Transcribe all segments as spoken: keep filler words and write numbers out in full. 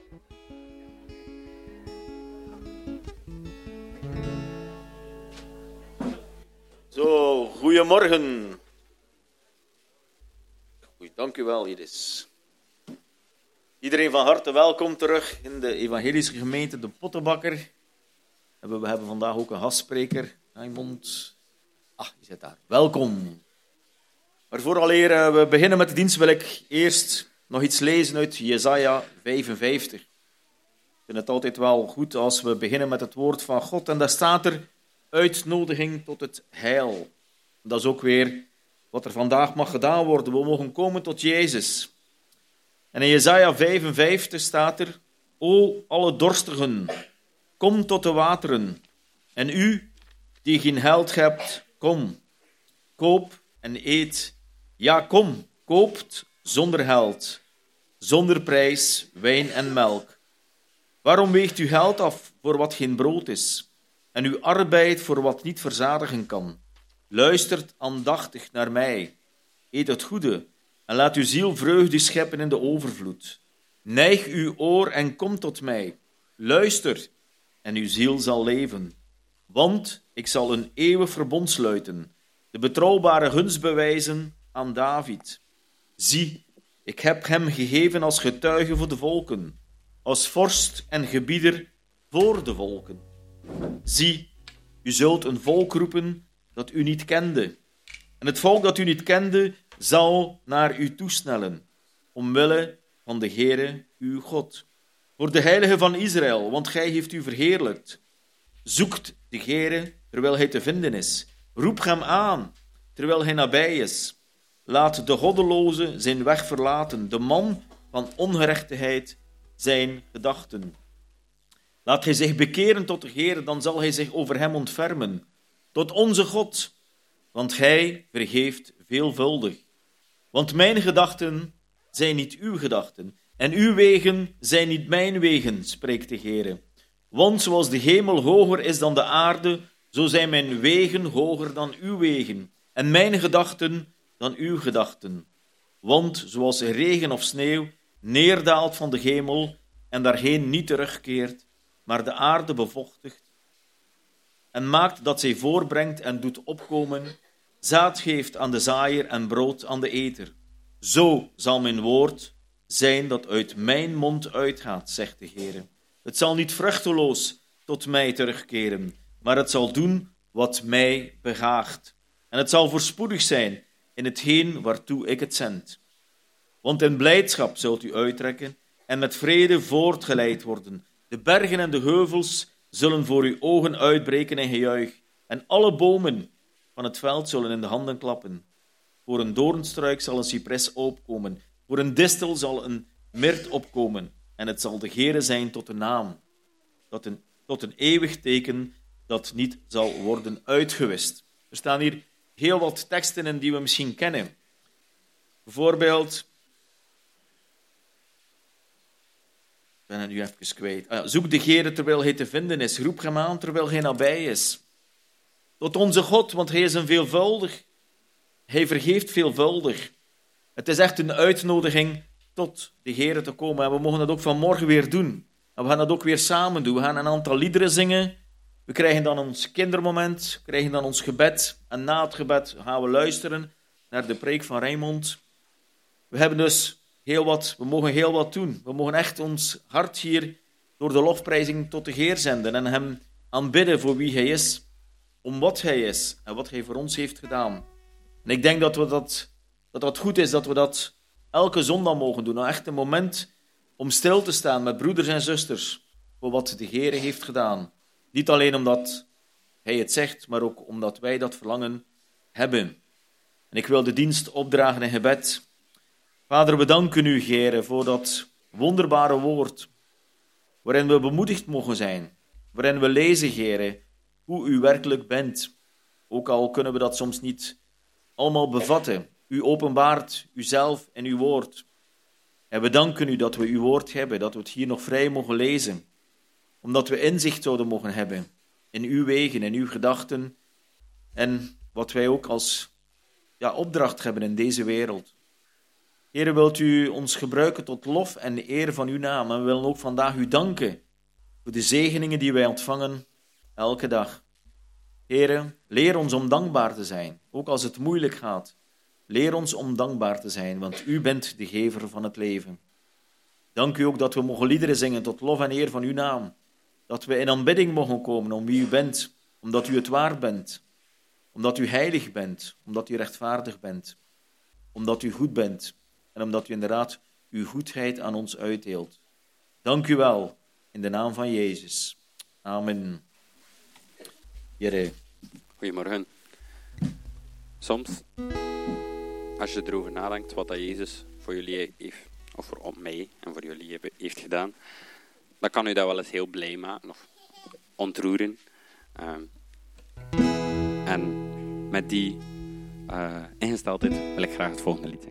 Zo, goedemorgen. Goed, dank u wel, Iris. Iedereen van harte welkom terug in de evangelische gemeente De Pottenbakker. We hebben vandaag ook een gastspreker, Raymond. Ah, je zit daar. Welkom. Maar vooraleer we beginnen met de dienst wil ik eerst nog iets lezen uit Jesaja vijfenvijftig. Ik vind het altijd wel goed als we beginnen met het woord van God. En daar staat er uitnodiging tot het heil. Dat is ook weer wat er vandaag mag gedaan worden. We mogen komen tot Jezus. En in Jesaja vijfenvijftig staat er: O alle dorstigen, kom tot de wateren. En u die geen geld hebt, kom. Koop en eet. Ja, kom, koopt zonder geld, zonder prijs, wijn en melk. Waarom weegt u geld af voor wat geen brood is, en uw arbeid voor wat niet verzadigen kan? Luistert aandachtig naar mij, eet het goede, en laat uw ziel vreugde scheppen in de overvloed. Neig uw oor en kom tot mij. Luister, en uw ziel zal leven. Want ik zal een eeuwig verbond sluiten, de betrouwbare gunst bewijzen aan David. Zie, ik heb hem gegeven als getuige voor de volken, als vorst en gebieder voor de volken. Zie, u zult een volk roepen dat u niet kende. En het volk dat u niet kende, zal naar u toesnellen, omwille van de Heere, uw God. Voor de Heilige van Israël, want gij heeft u verheerlijkt. Zoekt de Heere, terwijl hij te vinden is. Roep hem aan, terwijl hij nabij is. Laat de goddeloze zijn weg verlaten, de man van ongerechtigheid zijn gedachten. Laat hij zich bekeren tot de Heere, dan zal hij zich over hem ontfermen. Tot onze God, want hij vergeeft veelvuldig. Want mijn gedachten zijn niet uw gedachten, en uw wegen zijn niet mijn wegen, spreekt de Heere. Want zoals de hemel hoger is dan de aarde, zo zijn mijn wegen hoger dan uw wegen, en mijn gedachten dan uw gedachten. Want zoals regen of sneeuw neerdaalt van de hemel en daarheen niet terugkeert, maar de aarde bevochtigt en maakt dat zij voorbrengt en doet opkomen, zaad geeft aan de zaaier en brood aan de eter. Zo zal mijn woord zijn dat uit mijn mond uitgaat, zegt de Heer. Het zal niet vruchteloos tot mij terugkeren, maar het zal doen wat mij behaagt. En het zal voorspoedig zijn in hetgeen waartoe ik het zend. Want in blijdschap zult u uittrekken en met vrede voortgeleid worden. De bergen en de heuvels zullen voor uw ogen uitbreken in gejuich. En alle bomen van het veld zullen in de handen klappen. Voor een doornstruik zal een cipres opkomen. Voor een distel zal een mirt opkomen. En het zal de Heere zijn tot een naam. Tot een, tot een eeuwig teken dat niet zal worden uitgewist. Er staan hier heel wat teksten in die we misschien kennen. Bijvoorbeeld, ik ben het nu even kwijt. Ah ja, zoek de Heere terwijl hij te vinden is. Roep hem aan terwijl hij nabij is. Tot onze God, want hij is een veelvuldig. Hij vergeeft veelvuldig. Het is echt een uitnodiging tot de Heere te komen. En we mogen dat ook vanmorgen weer doen. En we gaan dat ook weer samen doen. We gaan een aantal liederen zingen. We krijgen dan ons kindermoment, we krijgen dan ons gebed. En na het gebed gaan we luisteren naar de preek van Raymond. We hebben dus heel wat, we mogen heel wat doen. We mogen echt ons hart hier door de lofprijzing tot de Heer zenden en hem aanbidden voor wie hij is, om wat hij is en wat hij voor ons heeft gedaan. En ik denk dat we dat, dat dat goed is, dat we dat elke zondag mogen doen. Nou, echt een moment om stil te staan met broeders en zusters voor wat de Heer heeft gedaan. Niet alleen omdat hij het zegt, maar ook omdat wij dat verlangen hebben. En ik wil de dienst opdragen in gebed. Vader, we danken u, Heere, voor dat wonderbare woord, waarin we bemoedigd mogen zijn, waarin we lezen, Heere, hoe u werkelijk bent. Ook al kunnen we dat soms niet allemaal bevatten. U openbaart uzelf en uw woord. En we danken u dat we uw woord hebben, dat we het hier nog vrij mogen lezen, omdat we inzicht zouden mogen hebben in uw wegen, in uw gedachten en wat wij ook als ja, opdracht hebben in deze wereld. Heere, wilt u ons gebruiken tot lof en eer van uw naam. En we willen ook vandaag u danken voor de zegeningen die wij ontvangen elke dag. Heere, leer ons om dankbaar te zijn, ook als het moeilijk gaat. Leer ons om dankbaar te zijn, want u bent de gever van het leven. Dank u ook dat we mogen liederen zingen tot lof en eer van uw naam. Dat we in aanbidding mogen komen om wie u bent, omdat u het waard bent. Omdat u heilig bent, omdat u rechtvaardig bent. Omdat u goed bent en omdat u inderdaad uw goedheid aan ons uitdeelt. Dank u wel, in de naam van Jezus. Amen. Jere. Goedemorgen. Soms, als je erover nadenkt wat dat Jezus voor jullie heeft, of voor mij en voor jullie heeft gedaan, dan kan u dat wel eens heel blij maken of ontroeren. Um, en met die uh, ingesteldheid wil ik graag het volgende lied zingen.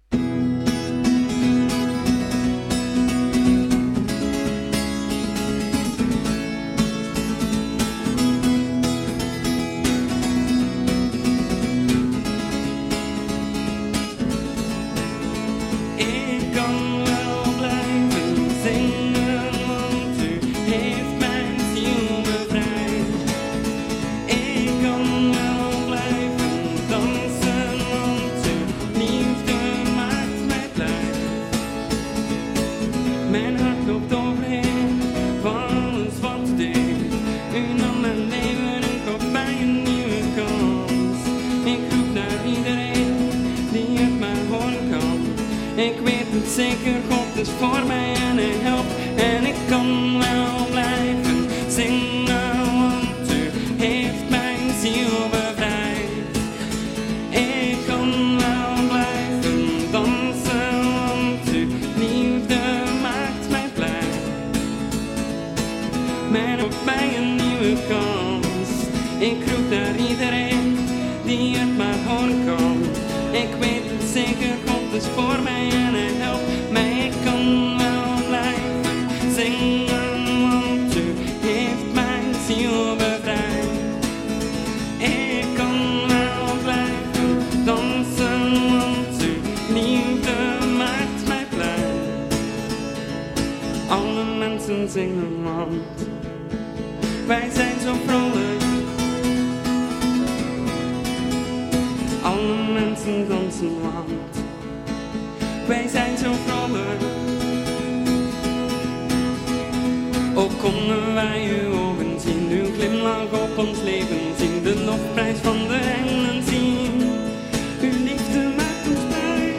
Zeker, God is voor mij en hij helpt. En ik kan wel blijven zingen, want u heeft mijn ziel bevrijd. Ik kan wel blijven dansen, want uw liefde maakt mij blij. Men op mij een nieuwe kans. Ik roep naar iedereen die het maar horen kan. Ik weet het zeker, God is voor mij en hij helpt. Maar ik kan wel blijven zingen, want u heeft mijn ziel bevrijd. Ik kan wel blijven dansen, want uw liefde maakt mij blij. Alle mensen zingen, want wij zijn zo vrolijk. Alle mensen dansen, want wij zijn zo vrolijk. Ook konden wij uw ogen zien, uw glimlach op ons leven zien, de lofprijs van de engelen zien. Uw liefde maakt ons blij.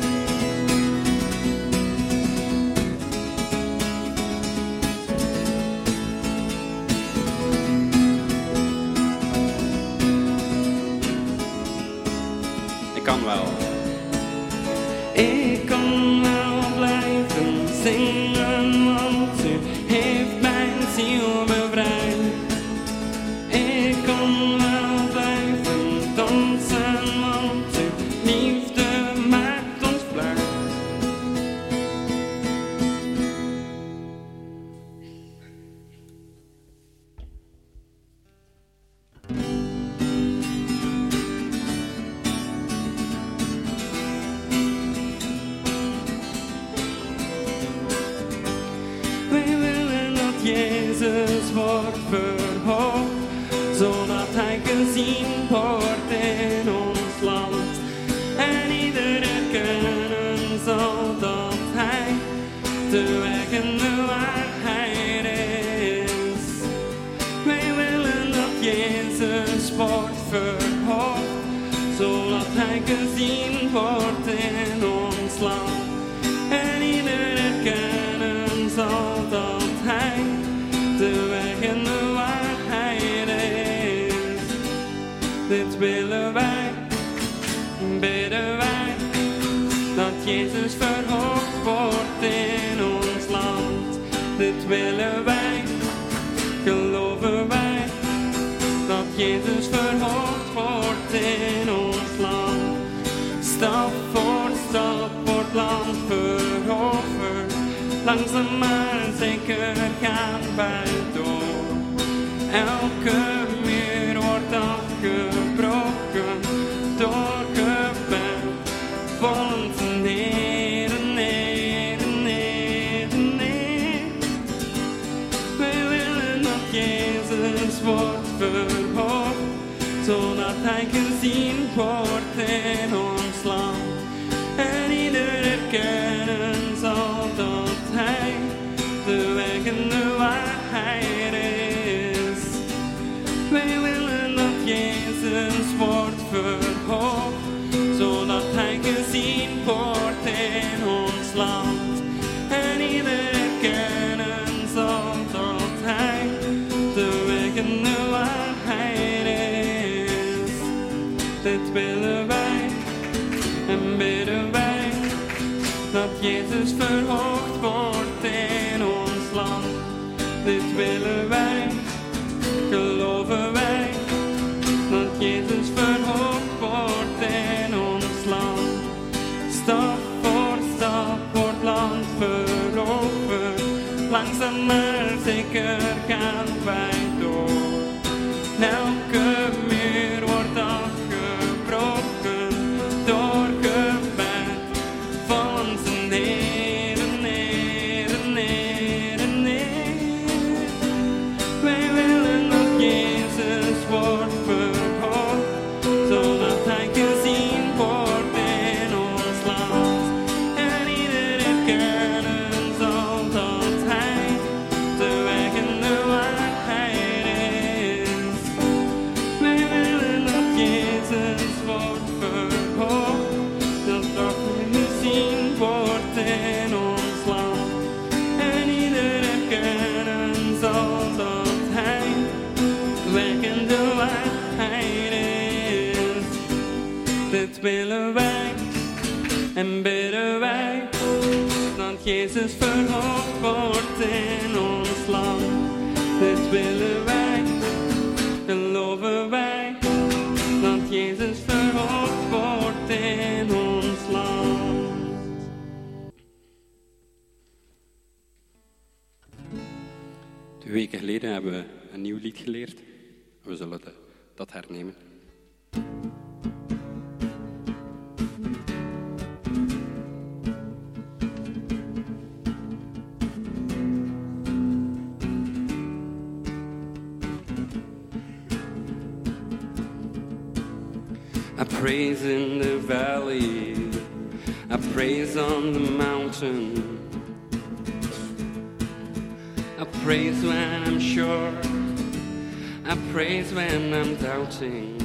Ik kan wel. Ik kan wel blijven zingen, want u heeft mijn ziel bevrijd. Ik kan wel blijven dansen, want uw liefde maakt ons blij. Jezus wordt verhoogd, zodat hij gezien wordt in ons land. En ieder erkennen zal dat hij de weg en de waarheid is. Wij willen dat Jezus wordt verhoogd, zodat hij gezien wordt in ons land. En ieder erkennen zal dat hij de weg en de waarheid is. Dit willen wij, bidden wij, dat Jezus verhoogd wordt in ons land. Dit willen wij, geloven wij, dat Jezus verhoogd wordt in ons land. Stap voor stap wordt land veroverd, langzaam maar zeker gaan wij door. Elke muur wordt afgebroken door gebed van zijn Heer. langzaam maar zeker gaan wij door. Elke muur wordt afgebroken door gebed van onze Heer, Heer, Heer, Heer. Wij willen dat Jezus wordt verhoogd, zodat Hij gezien wordt in ons land. En iedereen kennen zal dat Hij de weg en de waarheid is. Wij willen dat Jezus wordt verhoogd, zodat Hij gezien wordt in ons land. En iedereen kennen zal dat Hij de weg en de waarheid is. Dit willen wij en bidden wij, dat Jezus verhoogd wordt in ons land. Dit willen wij, geloven wij, dat Jezus verhoogd wordt in ons land. Twee weken geleden hebben we een nieuw lied geleerd. We zullen de- dat hernemen. I praise in the valley, I praise on the mountain. I praise when I'm sure, I praise when I'm doubting.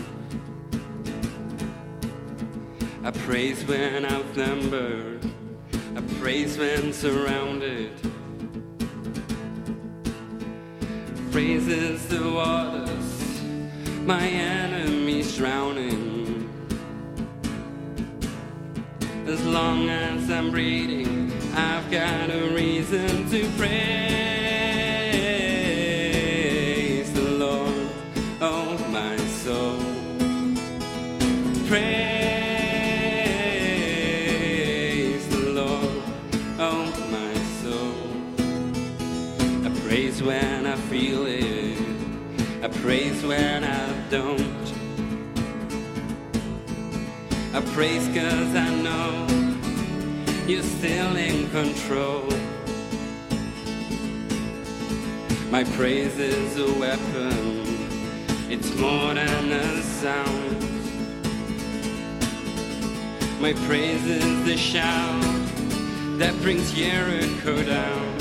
I praise when outnumbered, I praise when surrounded. Praise is the waters my enemies drowning. As long as I'm breathing, I've got a reason to praise the Lord, oh my soul. Praise the Lord, oh my soul. I praise when I feel it, I praise when I don't. I praise 'cause I know you're still in control. My praise is a weapon, it's more than a sound. My praise is the shout that brings Jericho down.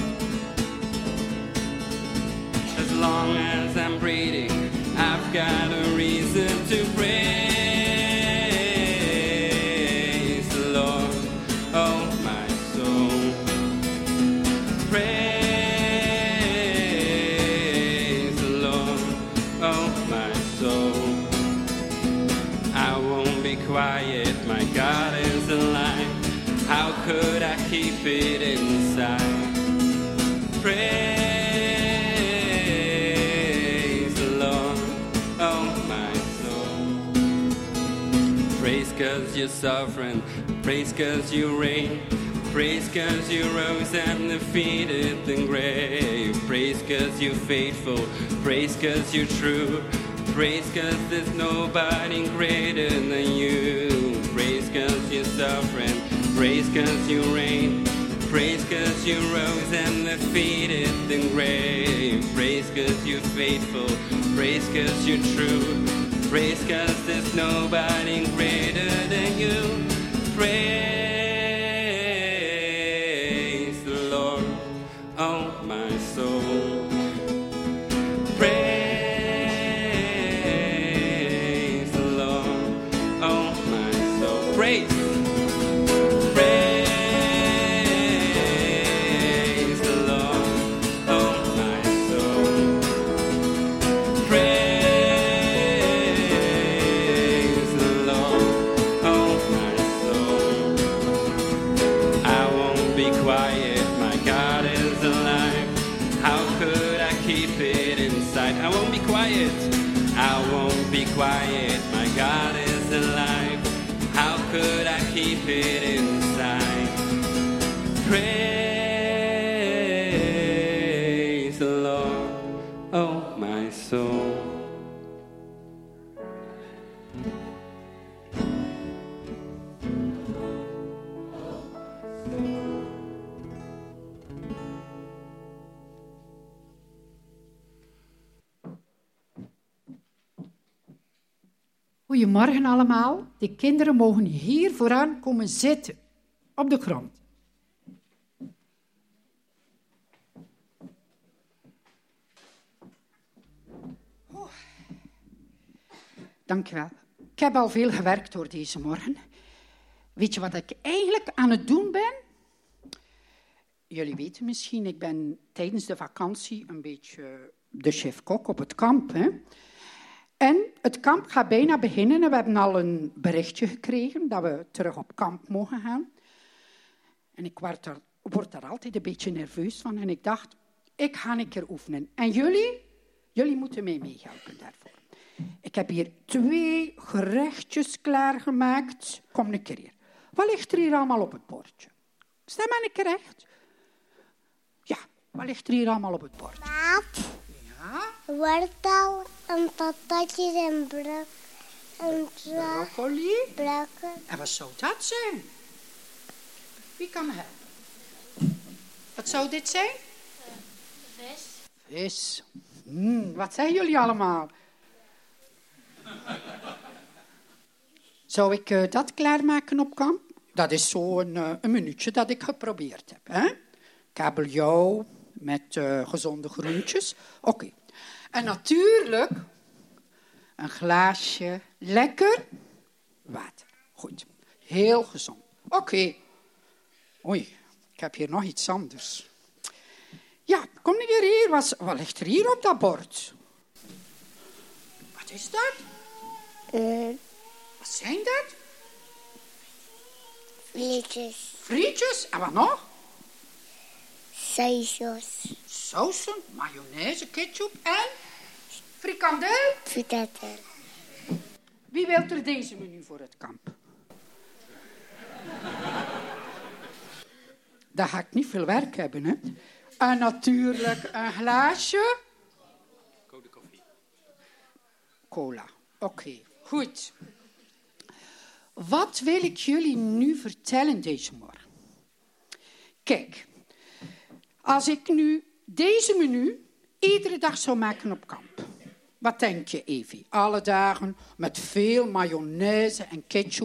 As long as I'm breathing, I've got a reason to praise. Oh my soul, praise the Lord, oh my soul. I won't be quiet, my God is alive. How could I keep it inside? Praise the Lord, oh my soul. Praise 'cause you're sovereign, praise 'cause you reign. Praise 'cause you rose and defeated the grave. Praise 'cause you're faithful. Praise 'cause you're true. Praise 'cause there's nobody greater than you. Praise 'cause you're sovereign. Praise 'cause you reign. Praise 'cause you rose and defeated the grave. Praise 'cause you're faithful. Praise 'cause you're true. Praise 'cause there's nobody greater than you. Praise the Lord, oh my soul. Praise the Lord, oh my soul. Praise. Praise the Lord, oh my soul. Praise the Lord, oh my soul. I won't be quiet, my God is alive. How could I keep it inside? I won't be quiet, I won't be quiet, my God is alive. How could I keep it inside? Praise Goedemorgen allemaal. De kinderen mogen hier vooraan komen zitten. Op de grond. Oh. Dank je wel. Ik heb al veel gewerkt door deze morgen. Weet je wat ik eigenlijk aan het doen ben? Jullie weten misschien, ik ben tijdens de vakantie een beetje de chef-kok op het kamp. Hè? En het kamp gaat bijna beginnen en we hebben al een berichtje gekregen dat we terug op kamp mogen gaan. En ik word daar, word daar altijd een beetje nerveus van en ik dacht, ik ga een keer oefenen. En jullie, jullie moeten mij meehelpen daarvoor. Ik heb hier twee gerechtjes klaargemaakt. Kom een keer hier. Wat ligt er hier allemaal op het bordje? Sta maar een keer recht. Ja, wat ligt er hier allemaal op het bordje? Paap, Ja, wortel, en patatjes en bro- en tra- broccoli. brokken. En wat zou dat zijn? Wie kan me helpen? Wat zou dit zijn? Vis. Vis. Hmm, wat zijn jullie allemaal? Zou ik uh, dat klaarmaken op kamp? Dat is zo'n uh, een minuutje dat ik geprobeerd heb. Hè? Kabeljauw met uh, gezonde groentjes. Oké. Okay. En natuurlijk een glaasje lekker water. Goed. Heel gezond. Oké. Okay. Oei, ik heb hier nog iets anders. Ja, kom niet hier. Wat, wat ligt er hier op dat bord? Wat is dat? Mm, Wat zijn dat? Frietjes. Frietjes. En wat nog? Sausjes. Sausen, mayonaise, ketchup en frikandel. Frikatel. Wie wil er deze menu voor het kamp? Daar ga ik niet veel werk hebben, hè. En natuurlijk een glaasje. Koude koffie. Cola. Oké, okay, goed. Wat wil ik jullie nu vertellen deze morgen? Kijk, als ik nu deze menu iedere dag zou maken op kamp. Wat denk je, Evie? Alle dagen met veel mayonaise en ketchup.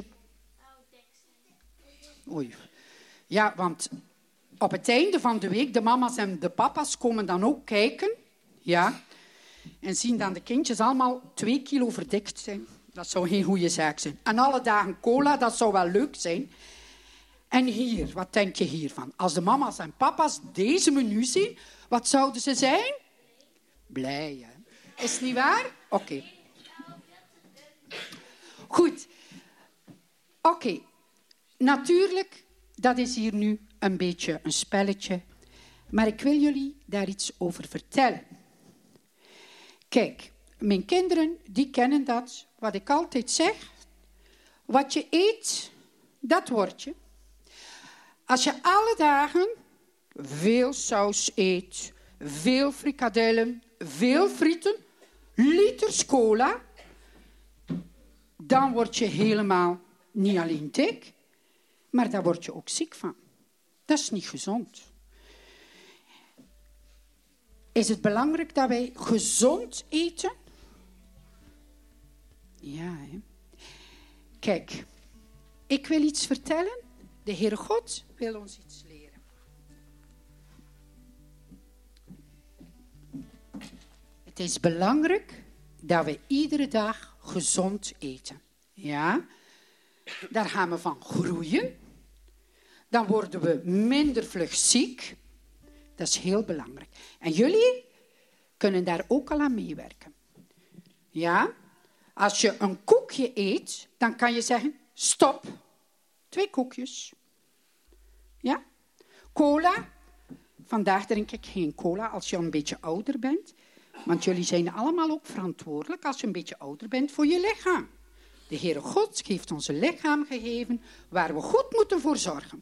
Oei. Ja, want op het einde van de week, de mama's en de papa's komen dan ook kijken. Ja. En zien dan de kindjes allemaal twee kilo verdikt zijn. Dat zou geen goede zaak zijn. En alle dagen cola, dat zou wel leuk zijn. En hier, wat denk je hiervan? Als de mama's en papa's deze menu zien, wat zouden ze zijn? Blij, hè? Is het niet waar? Oké. Okay. Goed. Oké. Okay. Natuurlijk, dat is hier nu een beetje een spelletje. Maar ik wil jullie daar iets over vertellen. Kijk, mijn kinderen, die kennen dat, wat ik altijd zeg. Wat je eet, dat word je. Als je alle dagen veel saus eet, veel frikadellen, veel frieten, liters cola, dan word je helemaal niet alleen dik, maar daar word je ook ziek van. Dat is niet gezond. Is het belangrijk dat wij gezond eten? Ja, hè. Kijk, ik wil iets vertellen. De Heere God wil ons iets leren. Het is belangrijk dat we iedere dag gezond eten. Ja, daar gaan we van groeien. Dan worden we minder vlug ziek. Dat is heel belangrijk. En jullie kunnen daar ook al aan meewerken. Ja, als je een koekje eet, dan kan je zeggen, stop. Twee koekjes. Ja? Cola. Vandaag drink ik geen cola als je een beetje ouder bent. Want jullie zijn allemaal ook verantwoordelijk als je een beetje ouder bent voor je lichaam. De Heere God heeft ons een lichaam gegeven waar we goed moeten voor zorgen.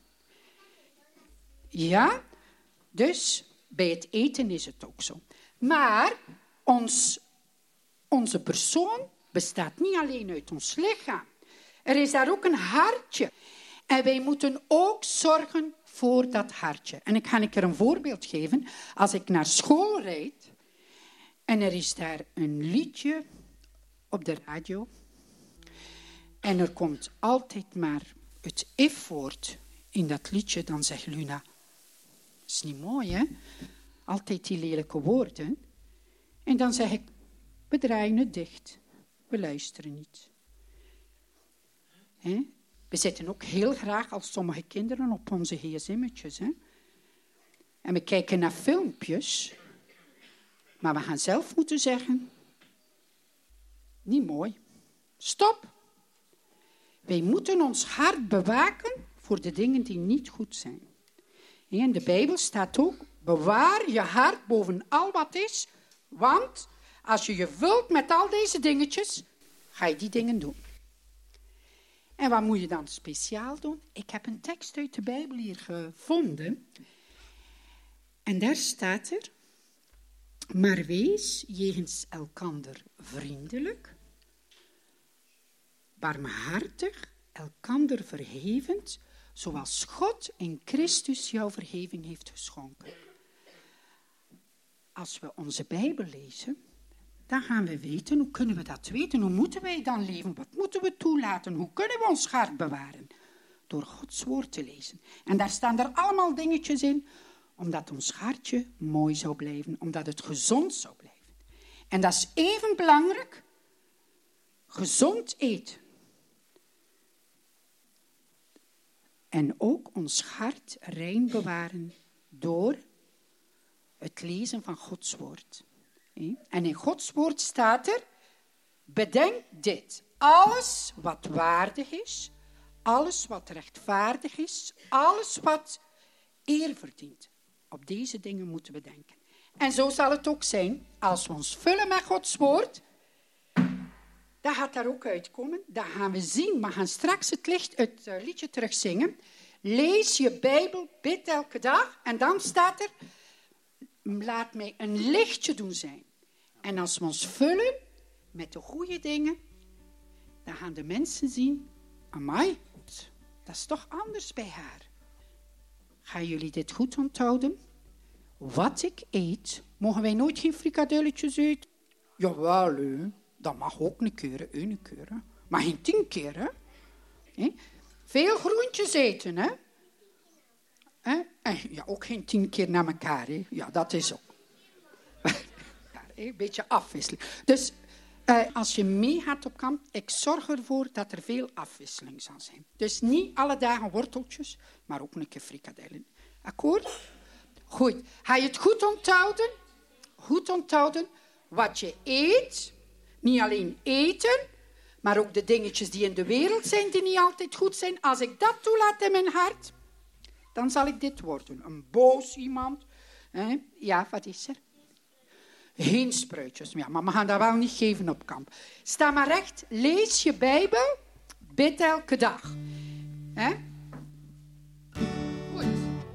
Ja, dus bij het eten is het ook zo. Maar ons, onze persoon bestaat niet alleen uit ons lichaam. Er is daar ook een hartje. En wij moeten ook zorgen voor dat hartje. En ik ga een keer een voorbeeld geven. Als ik naar school rijd en er is daar een liedje op de radio. en er komt altijd maar het if-woord in dat liedje, dan zegt Luna, is niet mooi, hè? Altijd die lelijke woorden. En dan zeg ik, we draaien het dicht. We luisteren niet. Hè? We zitten ook heel graag als sommige kinderen op onze gsm'tjes. Hè? En we kijken naar filmpjes. Maar we gaan zelf moeten zeggen, niet mooi. Stop. Wij moeten ons hart bewaken voor de dingen die niet goed zijn. In de Bijbel staat ook, bewaar je hart boven al wat is, want als je je vult met al deze dingetjes, ga je die dingen doen. En wat moet je dan speciaal doen? Ik heb een tekst uit de Bijbel hier gevonden. En daar staat er, maar wees jegens elkander vriendelijk, barmhartig, elkander vergevend, zoals God in Christus jouw vergeving heeft geschonken. Als we onze Bijbel lezen, dan gaan we weten, hoe kunnen we dat weten? Hoe moeten wij dan leven? Wat moeten we toelaten? Hoe kunnen we ons hart bewaren? Door Gods woord te lezen. En daar staan er allemaal dingetjes in, omdat ons hartje mooi zou blijven, omdat het gezond zou blijven. En dat is even belangrijk, gezond eten. En ook ons hart rein bewaren door het lezen van Gods woord. En in Gods woord staat er, bedenk dit, alles wat waardig is, alles wat rechtvaardig is, alles wat eer verdient. Op deze dingen moeten we denken. En zo zal het ook zijn, als we ons vullen met Gods woord, dat gaat daar ook uitkomen. Dat gaan we zien. We gaan straks het, licht, het uh, liedje terugzingen. Lees je Bijbel, bid elke dag. En dan staat er, laat mij een lichtje doen zijn. En als we ons vullen met de goede dingen, dan gaan de mensen zien, amai, dat is toch anders bij haar. Gaan jullie dit goed onthouden? Wat ik eet, mogen wij nooit geen frikadelletjes eten? Jawel, hè. Dat mag ook een keer, een keer. Hè. Maar geen tien keer, hè. He? Veel groentjes eten, hè. He? En ja, ook geen tien keer na elkaar, hè. Ja, dat is ook. Een beetje afwisseling. Dus uh, als je mee gaat op kamp, ik zorg ervoor dat er veel afwisseling zal zijn. Dus niet alle dagen worteltjes, maar ook een keer frikadellen. Akkoord? Goed. Ga je het goed onthouden? Goed onthouden wat je eet. Niet alleen eten, maar ook de dingetjes die in de wereld zijn, die niet altijd goed zijn. Als ik dat toelaat in mijn hart, dan zal ik dit worden. Een boos iemand. Eh? Ja, wat is er? Geen spruitjes meer, maar we gaan dat wel niet geven op kamp. Sta maar recht, lees je Bijbel, bid elke dag. Hè? Goed.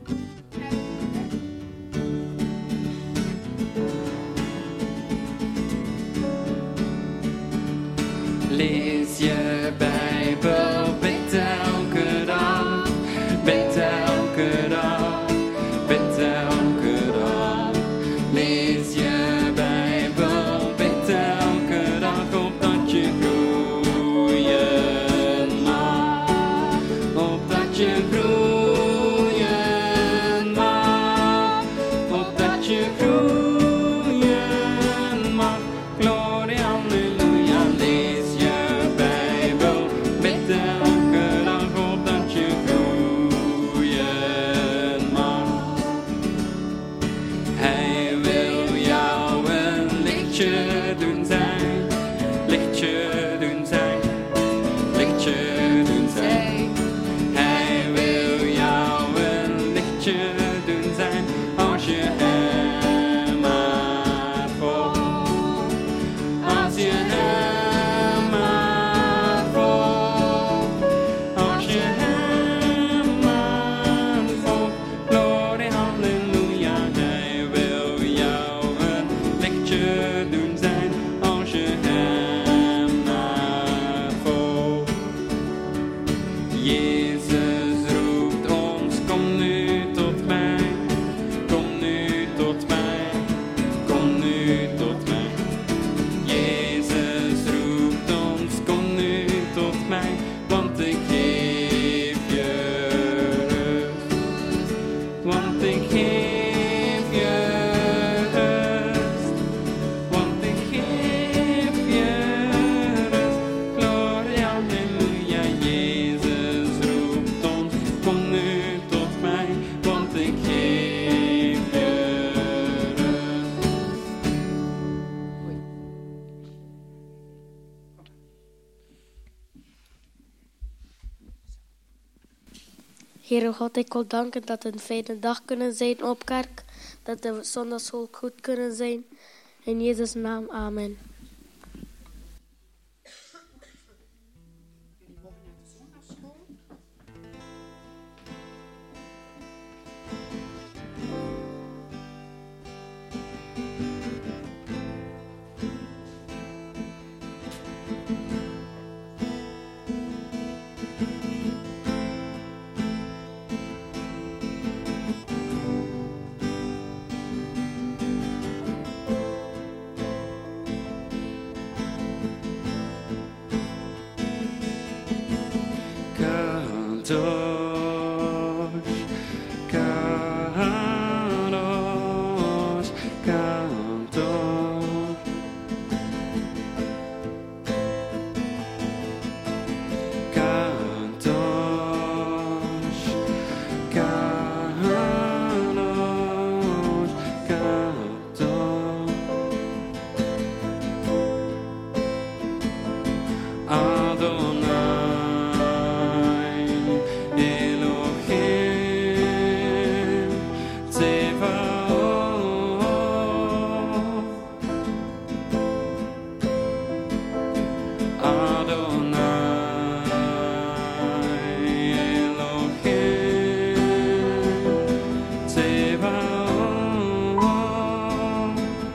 Lees je Bijbel, bid elke dag, bid elke dag, bid elke dag. Lees je Bijbel, bid elke dag, opdat je groeien mag, opdat je groeien mag, opdat je groeien mag. Gloria, halleluja, lees je Heere God, ik wil danken dat we een fijne dag kunnen zijn op kerk. Dat de zondagschool goed kunnen zijn. In Jezus' naam, amen. Kadosh, Kadosh, Kadosh, Kadosh, Kadosh, Adonai, Elohim, Tzevaot. Adonai, Elohim, Tzevaot.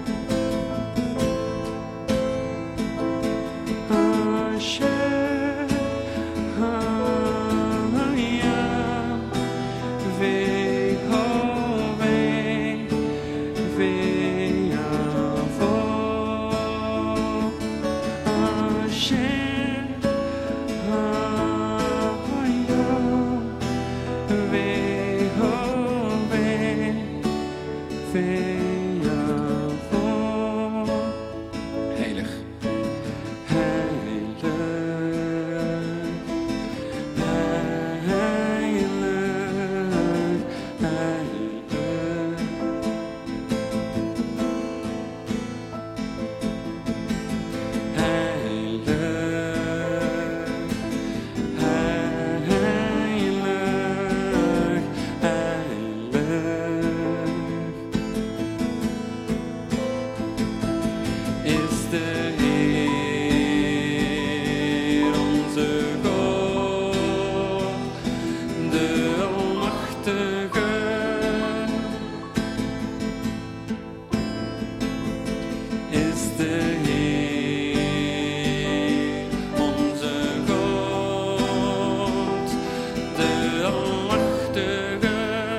Asher Haya Ve'hoveh Ve'avo. Asher Haya Ve'hoveh Ve'avo. Heilig. Heilig, heilig, heilig. Heilig, heilig, is de Heer onze God, de Almachtige. Is de Heer onze God, de Almachtige.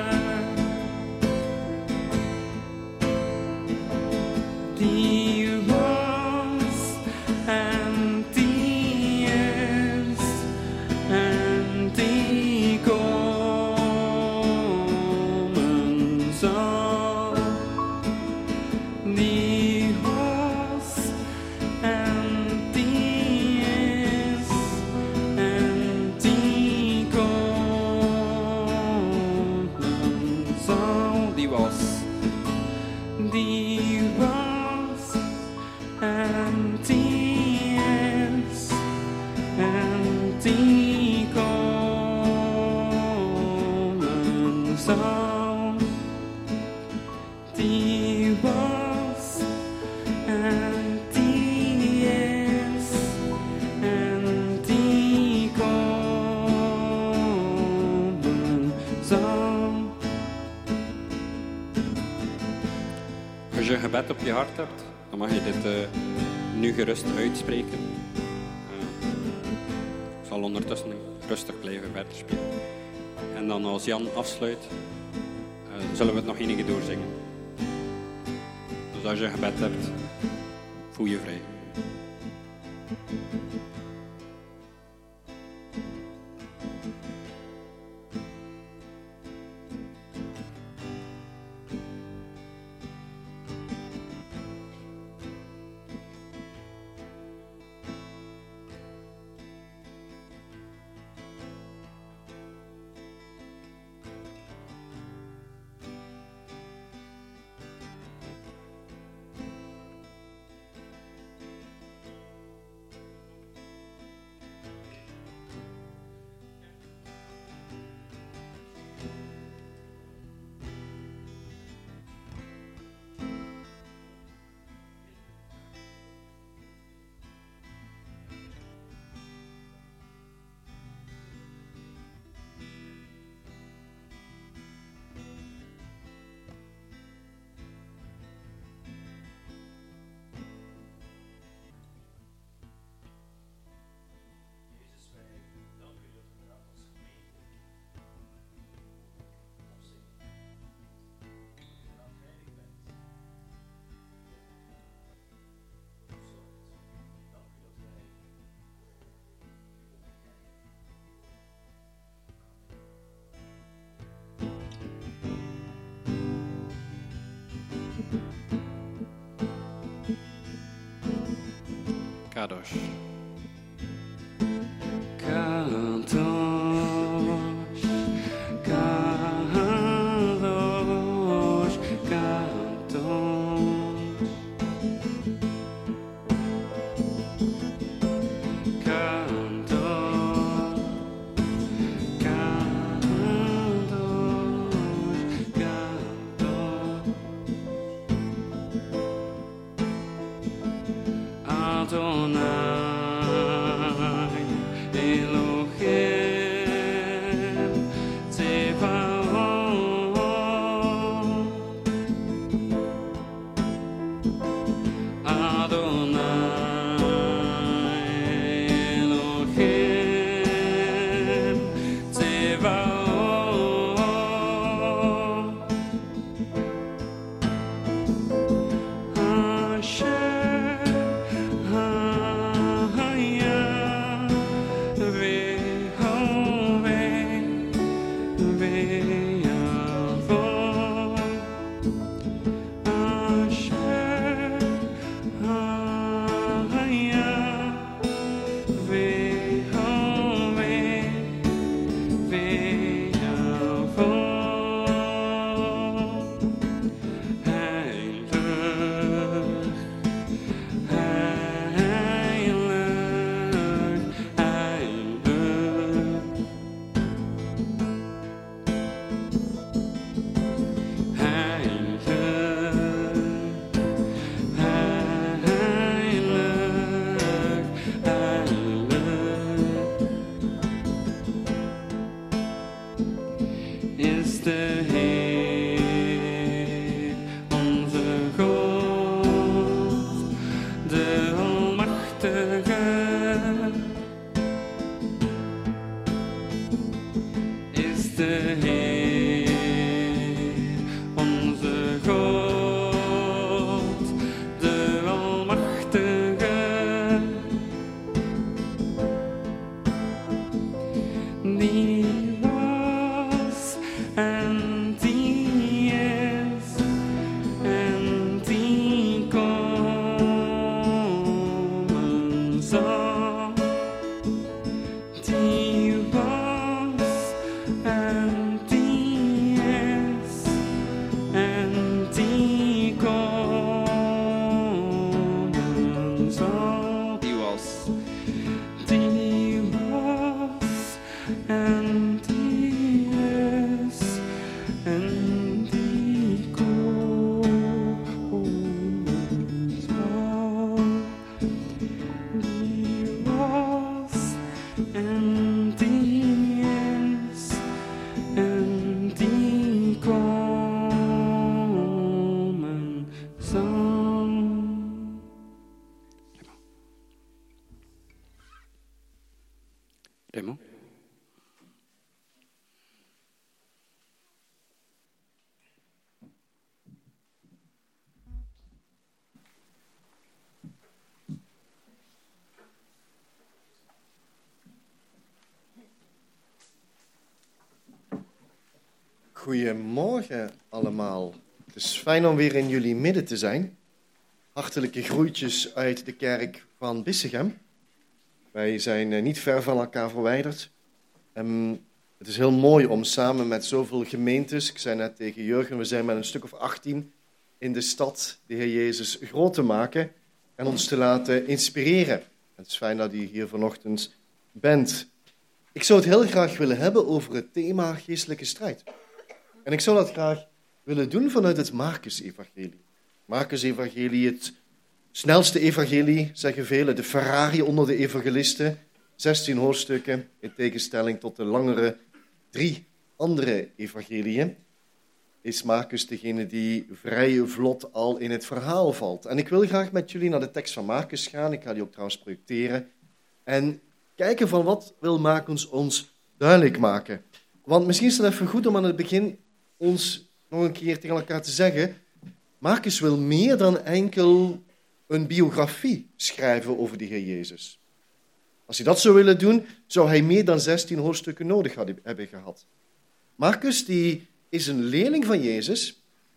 Die was en die is en die komen zal. Die was en die is en die komen zal. Die was. Die was en die is en die komen zal. Die was en die is en die komen zal. Als je een gebed op je hart hebt, dan mag je dit uh, nu gerust uitspreken. Uh, ik zal ondertussen rustig blijven verder spelen. En dan als Jan afsluit, uh, zullen we het nog enige doorzingen. Dus als je een gebed hebt, voel je vrij. Kadosh. Kadosh, Kadosh, Kadosh. Kadosh, Kadosh, Kadosh. Adonai. Remo? Goedemorgen allemaal. Het is fijn om weer in jullie midden te zijn. Hartelijke groetjes uit de kerk van Bissegem. Wij zijn niet ver van elkaar verwijderd. En het is heel mooi om samen met zoveel gemeentes, ik zei net tegen Jurgen, we zijn met een stuk of achttien in de stad de Heer Jezus groot te maken en ons te laten inspireren. Het is fijn dat u hier vanochtend bent. Ik zou het heel graag willen hebben over het thema geestelijke strijd. En ik zou dat graag willen doen vanuit het Marcus-evangelie. Marcus-evangelie, het snelste evangelie, zeggen velen, de Ferrari onder de evangelisten. zestien hoofdstukken, in tegenstelling tot de langere drie andere evangeliën, is Marcus degene die vrij vlot al in het verhaal valt. En ik wil graag met jullie naar de tekst van Marcus gaan. Ik ga die ook trouwens projecteren. En kijken van wat wil Marcus ons duidelijk maken. Want misschien is het even goed om aan het begin ons nog een keer tegen elkaar te zeggen. Marcus wil meer dan enkel een biografie schrijven over de Heer Jezus. Als hij dat zou willen doen, zou hij meer dan zestien hoofdstukken nodig hebben gehad. Marcus die is een leerling van Jezus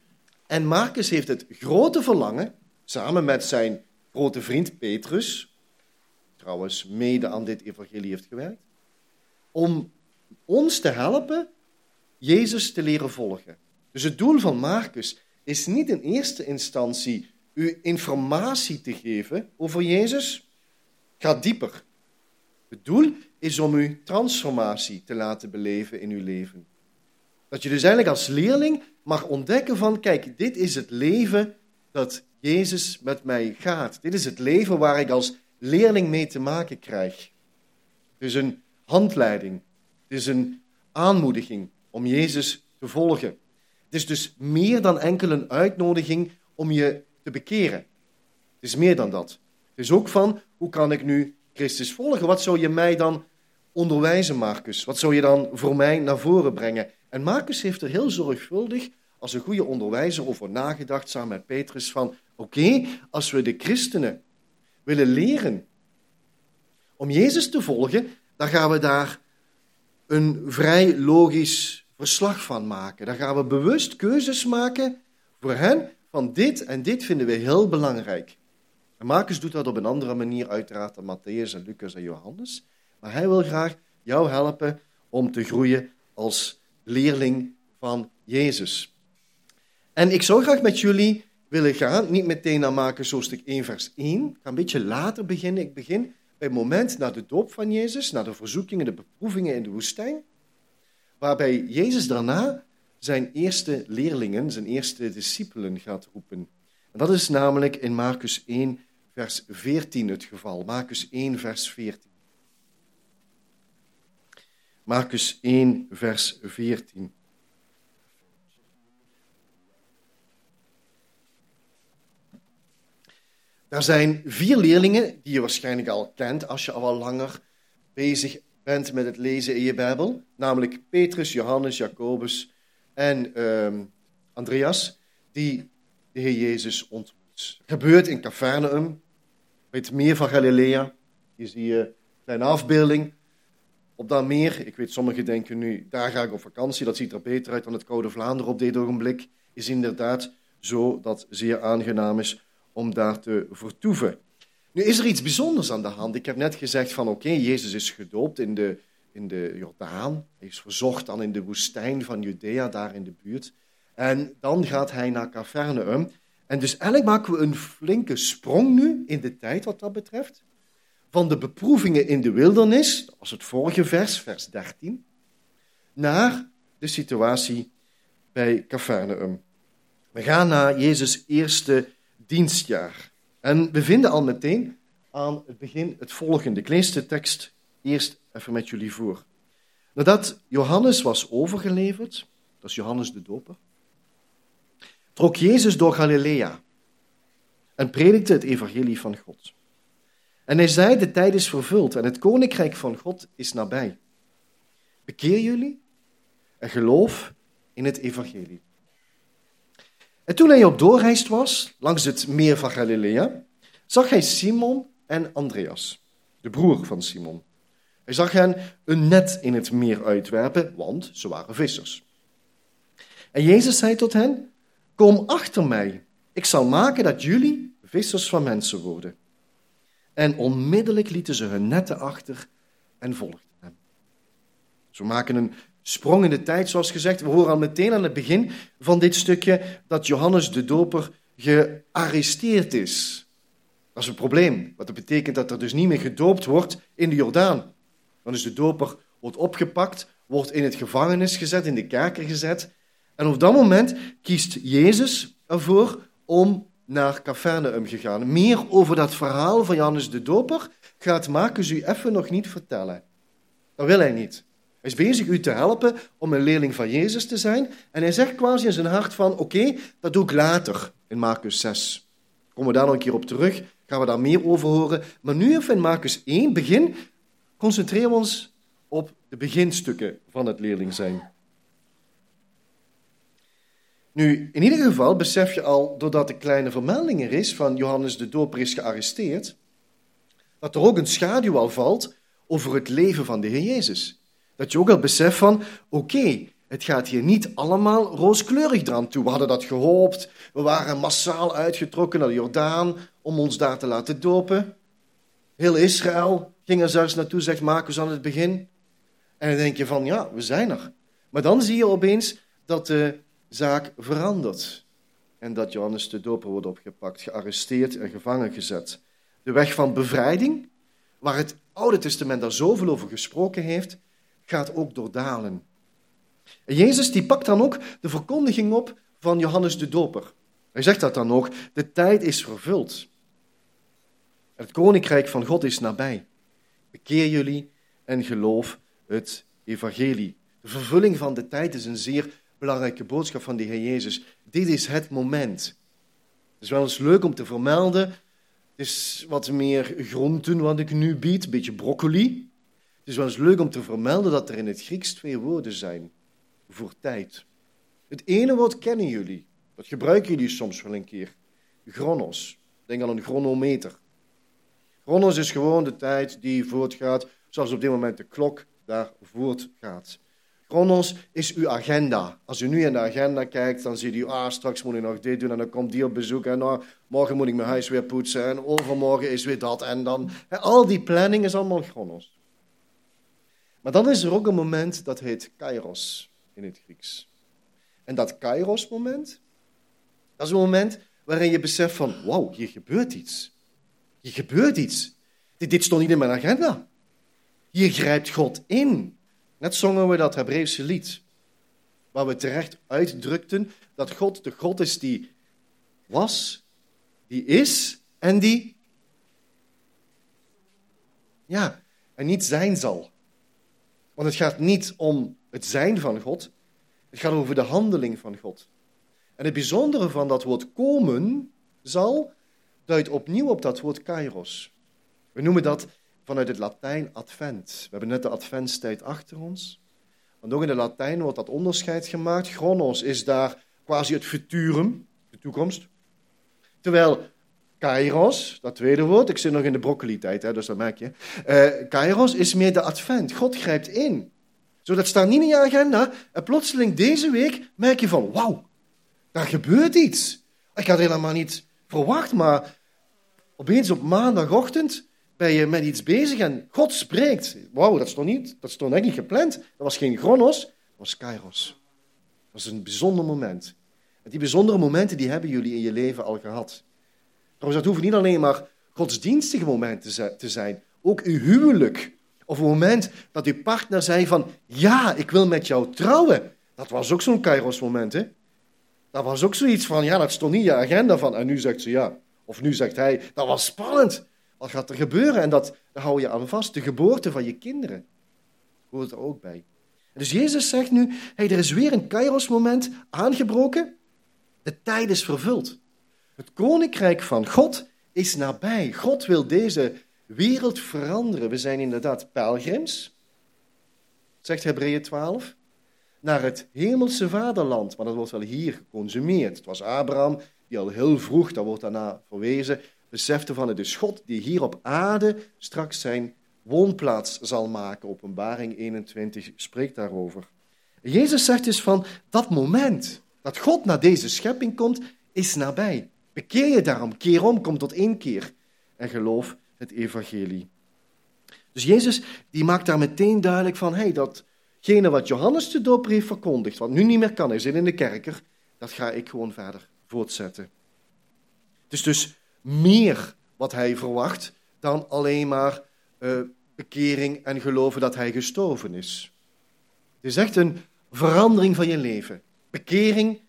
En Marcus heeft het grote verlangen, samen met zijn grote vriend Petrus, trouwens mede aan dit evangelie heeft gewerkt, om ons te helpen Jezus te leren volgen. Dus het doel van Marcus is niet in eerste instantie u informatie te geven over Jezus. Ga dieper. Het doel is om u transformatie te laten beleven in uw leven. Dat je dus eigenlijk als leerling mag ontdekken van, kijk, dit is het leven dat Jezus met mij gaat. Dit is het leven waar ik als leerling mee te maken krijg. Het is een handleiding. Het is een aanmoediging om Jezus te volgen. Het is dus meer dan enkel een uitnodiging om je te bekeren. Het is meer dan dat. Het is ook van, hoe kan ik nu Christus volgen? Wat zou je mij dan onderwijzen, Marcus? Wat zou je dan voor mij naar voren brengen? En Marcus heeft er heel zorgvuldig, als een goede onderwijzer, over nagedacht, samen met Petrus, van oké, okay, als we de christenen willen leren om Jezus te volgen, dan gaan we daar een vrij logisch verslag van maken. Dan gaan we bewust keuzes maken voor hen, van dit en dit vinden we heel belangrijk. En Marcus doet dat op een andere manier uiteraard dan Matthäus en Lucas en Johannes, maar hij wil graag jou helpen om te groeien als leerling van Jezus. En ik zou graag met jullie willen gaan, niet meteen naar Marcus hoofdstuk één vers één, ik ga een beetje later beginnen. Ik begin bij het moment na de doop van Jezus, na de verzoekingen, de beproevingen in de woestijn, waarbij Jezus daarna zijn eerste leerlingen, zijn eerste discipelen gaat roepen. En dat is namelijk in Marcus één vers veertien het geval. Marcus één vers veertien. Marcus één vers veertien. Daar zijn vier leerlingen die je waarschijnlijk al kent als je al wat langer bezig bent met het lezen in je Bijbel. Namelijk Petrus, Johannes, Jacobus en uh, Andreas, die de Heer Jezus ontmoet. Het gebeurt in Capernaum, bij het meer van Galilea. Hier zie je een kleine afbeelding op dat meer. Ik weet, sommigen denken nu, daar ga ik op vakantie. Dat ziet er beter uit dan het koude Vlaanderen op dit ogenblik. Is inderdaad zo dat zeer aangenaam is om daar te vertoeven. Nu is er iets bijzonders aan de hand. Ik heb net gezegd van oké, okay, Jezus is gedoopt in de, in de Jordaan. Hij is verzocht dan in de woestijn van Judea, daar in de buurt. En dan gaat hij naar Capernaum. En dus eigenlijk maken we een flinke sprong nu in de tijd wat dat betreft. Van de beproevingen in de wildernis, dat was het vorige vers, vers dertien, naar de situatie bij Capernaum. We gaan naar Jezus' eerste dienstjaar. En we vinden al meteen aan het begin het volgende. Ik lees de tekst eerst even met jullie voor. Nadat Johannes was overgeleverd, dat is Johannes de Doper, trok Jezus door Galilea en predikte het evangelie van God. En hij zei, de tijd is vervuld en het koninkrijk van God is nabij. Bekeer jullie en geloof in het evangelie. En toen hij op doorreis was, langs het meer van Galilea, zag hij Simon en Andreas, de broer van Simon. Hij zag hen een net in het meer uitwerpen, want ze waren vissers. En Jezus zei tot hen, kom achter mij, ik zal maken dat jullie vissers van mensen worden. En onmiddellijk lieten ze hun netten achter en volgden hem. Ze maken een sprong in de tijd, zoals gezegd. We horen al meteen aan het begin van dit stukje dat Johannes de Doper gearresteerd is. Dat is een probleem, want dat betekent dat er dus niet meer gedoopt wordt in de Jordaan. Dan is de Doper wordt opgepakt, wordt in het gevangenis gezet, in de kerker gezet. En op dat moment kiest Jezus ervoor om naar Capernaum gegaan. Meer over dat verhaal van Johannes de Doper gaat Marcus u even nog niet vertellen. Dat wil hij niet. Hij is bezig u te helpen om een leerling van Jezus te zijn. En hij zegt quasi in zijn hart van, oké, okay, dat doe ik later in Marcus zes. Komen we daar nog een keer op terug, gaan we daar meer over horen. Maar nu even in Marcus één, begin, concentreren we ons op de beginstukken van het leerling zijn. Nu, in ieder geval besef je al, doordat de kleine vermelding er is van Johannes de Doper is gearresteerd, dat er ook een schaduw al valt over het leven van de Heer Jezus. Dat je ook al beseft van, oké, okay, het gaat hier niet allemaal rooskleurig eraan toe. We hadden dat gehoopt. We waren massaal uitgetrokken naar de Jordaan om ons daar te laten dopen. Heel Israël ging er zelfs naartoe, zegt Marcus aan het begin. En dan denk je van, ja, we zijn er. Maar dan zie je opeens dat de zaak verandert. En dat Johannes de Doper wordt opgepakt, gearresteerd en gevangen gezet. De weg van bevrijding, waar het Oude Testament daar zoveel over gesproken heeft, gaat ook doordalen. En Jezus die pakt dan ook de verkondiging op van Johannes de Doper. Hij zegt dat dan ook, de tijd is vervuld. Het koninkrijk van God is nabij. Bekeer jullie en geloof het evangelie. De vervulling van de tijd is een zeer belangrijke boodschap van de Heer Jezus. Dit is het moment. Het is wel eens leuk om te vermelden. Het is wat meer groenten wat ik nu bied, een beetje broccoli. Het is wel eens leuk om te vermelden dat er in het Grieks twee woorden zijn voor tijd. Het ene woord kennen jullie. Dat gebruiken jullie soms wel een keer. Chronos. Denk aan een chronometer. Chronos is gewoon de tijd die voortgaat, zoals op dit moment de klok daar voortgaat. Chronos is uw agenda. Als u nu in de agenda kijkt, dan ziet u, ah, straks moet ik nog dit doen en dan komt die op bezoek en nou, morgen moet ik mijn huis weer poetsen en overmorgen is weer dat en dan. En al die planning is allemaal Chronos. Maar dan is er ook een moment dat heet Kairos in het Grieks. En dat Kairos-moment, dat is een moment waarin je beseft van, wauw, hier gebeurt iets. Hier gebeurt iets. Dit, dit stond niet in mijn agenda. Hier grijpt God in. Net zongen we dat Hebreeuwse lied, waar we terecht uitdrukten dat God de God is die was, die is en die, ja, en niet zijn zal. Want het gaat niet om het zijn van God, het gaat over de handeling van God. En het bijzondere van dat woord komen zal, duidt opnieuw op dat woord kairos. We noemen dat vanuit het Latijn advent. We hebben net de adventstijd achter ons. Want ook in het Latijn wordt dat onderscheid gemaakt. Chronos is daar quasi het futurum, de toekomst. Terwijl kairos, dat tweede woord, ik zit nog in de broccoli-tijd, hè, dus dat merk je. Uh, kairos is meer de advent. God grijpt in. Zo, dat staat niet in je agenda. En plotseling deze week merk je van, wauw, daar gebeurt iets. Ik had helemaal niet verwacht, maar opeens op maandagochtend ben je met iets bezig en God spreekt. Wauw, dat stond niet, dat stond echt niet gepland. Dat was geen chronos, dat was kairos. Dat was een bijzonder moment. En die bijzondere momenten, die hebben jullie in je leven al gehad. Trouwens, dat hoeven niet alleen maar godsdienstige momenten te zijn. Ook uw huwelijk. Of een moment dat uw partner zei van, ja, ik wil met jou trouwen. Dat was ook zo'n kairos moment, hè. Dat was ook zoiets van, ja, dat stond niet in je agenda van, en nu zegt ze ja. Of nu zegt hij, dat was spannend. Wat gaat er gebeuren? En dat, daar hou je aan vast. De geboorte van je kinderen hoort er ook bij. En dus Jezus zegt nu, hey, er is weer een kairos-moment aangebroken. De tijd is vervuld. Het koninkrijk van God is nabij. God wil deze wereld veranderen. We zijn inderdaad pelgrims, zegt Hebreeën twaalf, naar het hemelse vaderland. Maar dat wordt wel hier geconsumeerd. Het was Abraham die al heel vroeg, daar wordt daarna verwezen, besefte van het is God die hier op aarde straks zijn woonplaats zal maken. Openbaring eenentwintig spreekt daarover. Jezus zegt dus van dat moment dat God naar deze schepping komt, is nabij. Bekeer je daarom, keer om, kom tot inkeer en geloof het evangelie. Dus Jezus die maakt daar meteen duidelijk van, hey, datgene wat Johannes de Doper heeft verkondigd, wat nu niet meer kan, hij zit in de kerker, dat ga ik gewoon verder voortzetten. Het is dus meer wat hij verwacht dan alleen maar uh, bekering en geloven dat hij gestorven is. Het is echt een verandering van je leven. Bekering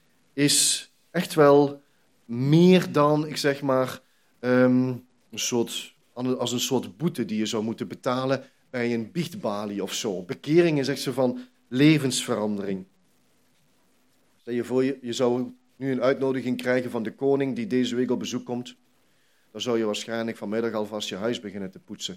is echt wel meer dan, ik zeg maar, um, een soort, als een soort boete die je zou moeten betalen bij een biechtbalie of zo. Bekering is echt zo van levensverandering. Stel je voor, je, je zou nu een uitnodiging krijgen van de koning die deze week op bezoek komt. Dan zou je waarschijnlijk vanmiddag alvast je huis beginnen te poetsen.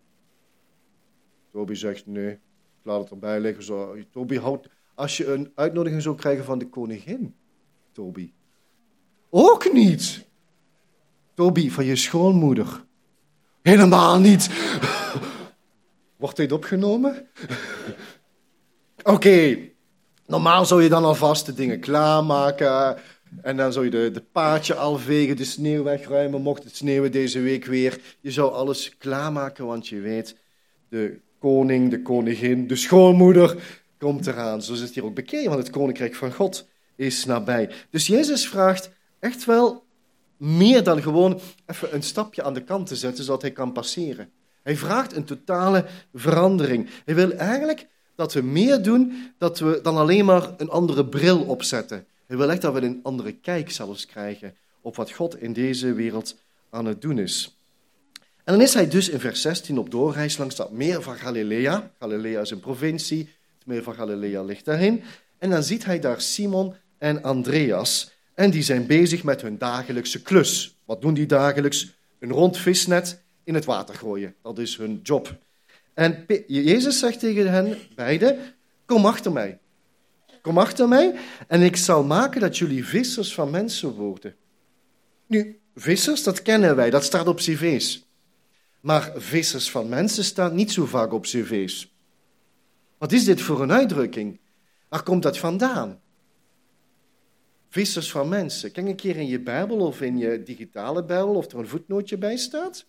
Toby zegt, nee, ik laat het erbij liggen. Zo. Toby houdt, als je een uitnodiging zou krijgen van de koningin, Toby. Ook niet. Toby, van je schoonmoeder. Helemaal niet. Wordt dit opgenomen? Oké, okay. Normaal zou je dan alvast de dingen klaarmaken en dan zou je de, de paadje al vegen, de sneeuw wegruimen, mocht het sneeuwen deze week weer. Je zou alles klaarmaken, want je weet, de koning, de koningin, de schoonmoeder komt eraan. Zo is het hier ook bekeken, want het koninkrijk van God is nabij. Dus Jezus vraagt echt wel meer dan gewoon even een stapje aan de kant te zetten, zodat hij kan passeren. Hij vraagt een totale verandering. Hij wil eigenlijk dat we meer doen dat we dan alleen maar een andere bril opzetten. Hij wil echt dat we een andere kijk zelfs krijgen op wat God in deze wereld aan het doen is. En dan is hij dus in vers zestien op doorreis langs dat meer van Galilea. Galilea is een provincie, het meer van Galilea ligt daarin. En dan ziet hij daar Simon en Andreas. En die zijn bezig met hun dagelijkse klus. Wat doen die dagelijks? Een rond visnet in het water gooien. Dat is hun job. En Jezus zegt tegen hen beiden, kom achter mij. Kom achter mij en ik zal maken dat jullie vissers van mensen worden. Nu, vissers, dat kennen wij, dat staat op cv's. Maar vissers van mensen staat niet zo vaak op cv's. Wat is dit voor een uitdrukking? Waar komt dat vandaan? Vissers van mensen. Kijk een keer in je Bijbel of in je digitale Bijbel of er een voetnootje bij staat.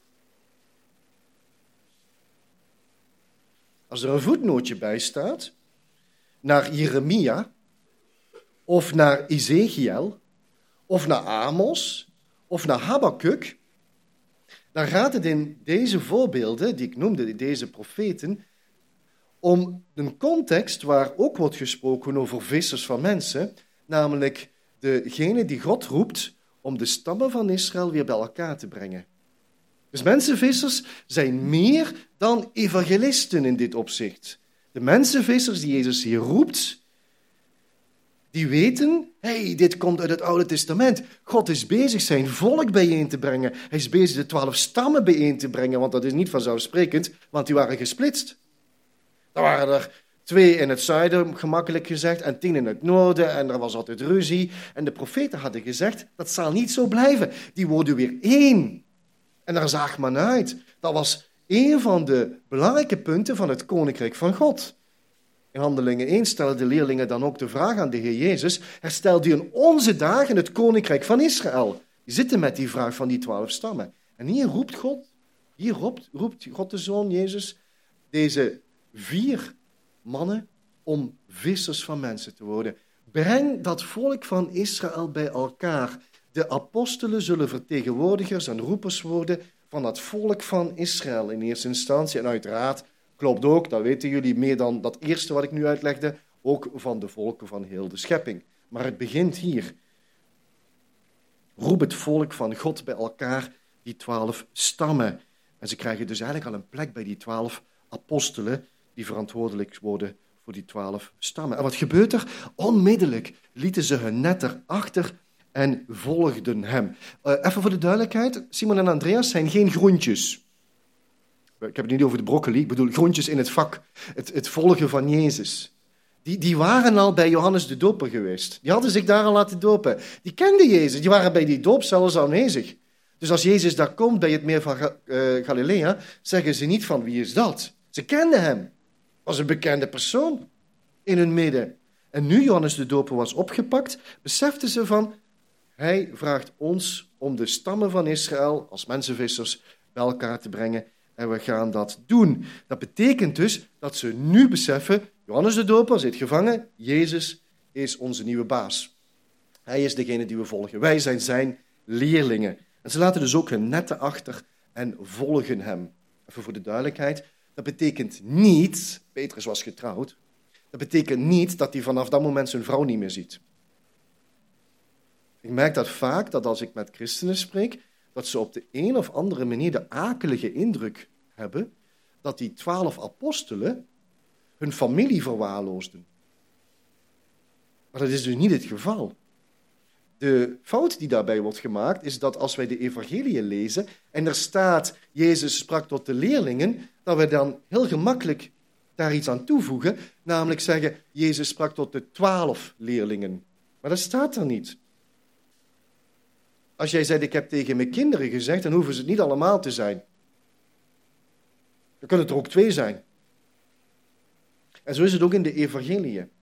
Als er een voetnootje bij staat, naar Jeremia, of naar Ezekiel, of naar Amos, of naar Habakuk, dan gaat het in deze voorbeelden, die ik noemde, deze profeten, om een context waar ook wordt gesproken over vissers van mensen, namelijk degene die God roept om de stammen van Israël weer bij elkaar te brengen. Dus mensenvissers zijn meer dan evangelisten in dit opzicht. De mensenvissers die Jezus hier roept, die weten, hey, dit komt uit het Oude Testament. God is bezig zijn volk bijeen te brengen. Hij is bezig de twaalf stammen bijeen te brengen, want dat is niet vanzelfsprekend, want die waren gesplitst. Er waren er twee in het zuiden, gemakkelijk gezegd, en tien in het noorden, en er was altijd ruzie. En de profeten hadden gezegd, dat zal niet zo blijven. Die worden weer één. En daar zag men uit. Dat was een van de belangrijke punten van het koninkrijk van God. In Handelingen één stellen de leerlingen dan ook de vraag aan de Heer Jezus, herstelt u in onze dagen het koninkrijk van Israël? Die zitten met die vraag van die twaalf stammen. En hier roept God, hier roept, roept God de Zoon Jezus, deze vier mannen om vissers van mensen te worden. Breng dat volk van Israël bij elkaar. De apostelen zullen vertegenwoordigers en roepers worden van het volk van Israël in eerste instantie. En uiteraard klopt ook, dat weten jullie meer dan dat eerste wat ik nu uitlegde, ook van de volken van heel de schepping. Maar het begint hier. Roep het volk van God bij elkaar, die twaalf stammen. En ze krijgen dus eigenlijk al een plek bij die twaalf apostelen die verantwoordelijk worden voor die twaalf stammen. En wat gebeurt er? Onmiddellijk lieten ze hun net erachter en volgden hem. Uh, even voor de duidelijkheid, Simon en Andreas zijn geen groentjes. Ik heb het niet over de broccoli, ik bedoel groentjes in het vak. Het, het volgen van Jezus. Die, die waren al bij Johannes de Doper geweest. Die hadden zich daar al laten dopen. Die kenden Jezus, die waren bij die doop zelfs aanwezig. Dus als Jezus daar komt bij het meer van uh, Galilea, zeggen ze niet van wie is dat? Ze kenden hem. Was een bekende persoon in hun midden. En nu Johannes de Doper was opgepakt, beseften ze van, hij vraagt ons om de stammen van Israël als mensenvissers bij elkaar te brengen en we gaan dat doen. Dat betekent dus dat ze nu beseffen, Johannes de Doper zit gevangen, Jezus is onze nieuwe baas. Hij is degene die we volgen. Wij zijn zijn leerlingen. En ze laten dus ook hun netten achter en volgen hem. Even voor de duidelijkheid, dat betekent niet, Petrus was getrouwd, dat betekent niet dat hij vanaf dat moment zijn vrouw niet meer ziet. Ik merk dat vaak, dat als ik met christenen spreek, dat ze op de een of andere manier de akelige indruk hebben dat die twaalf apostelen hun familie verwaarloosden. Maar dat is dus niet het geval. De fout die daarbij wordt gemaakt is dat als wij de evangeliën lezen en er staat, Jezus sprak tot de leerlingen, dat we dan heel gemakkelijk daar iets aan toevoegen, namelijk zeggen, Jezus sprak tot de twaalf leerlingen. Maar dat staat er niet. Als jij zegt, ik heb tegen mijn kinderen gezegd, dan hoeven ze het niet allemaal te zijn. Dan kunnen het er ook twee zijn. En zo is het ook in de evangeliën.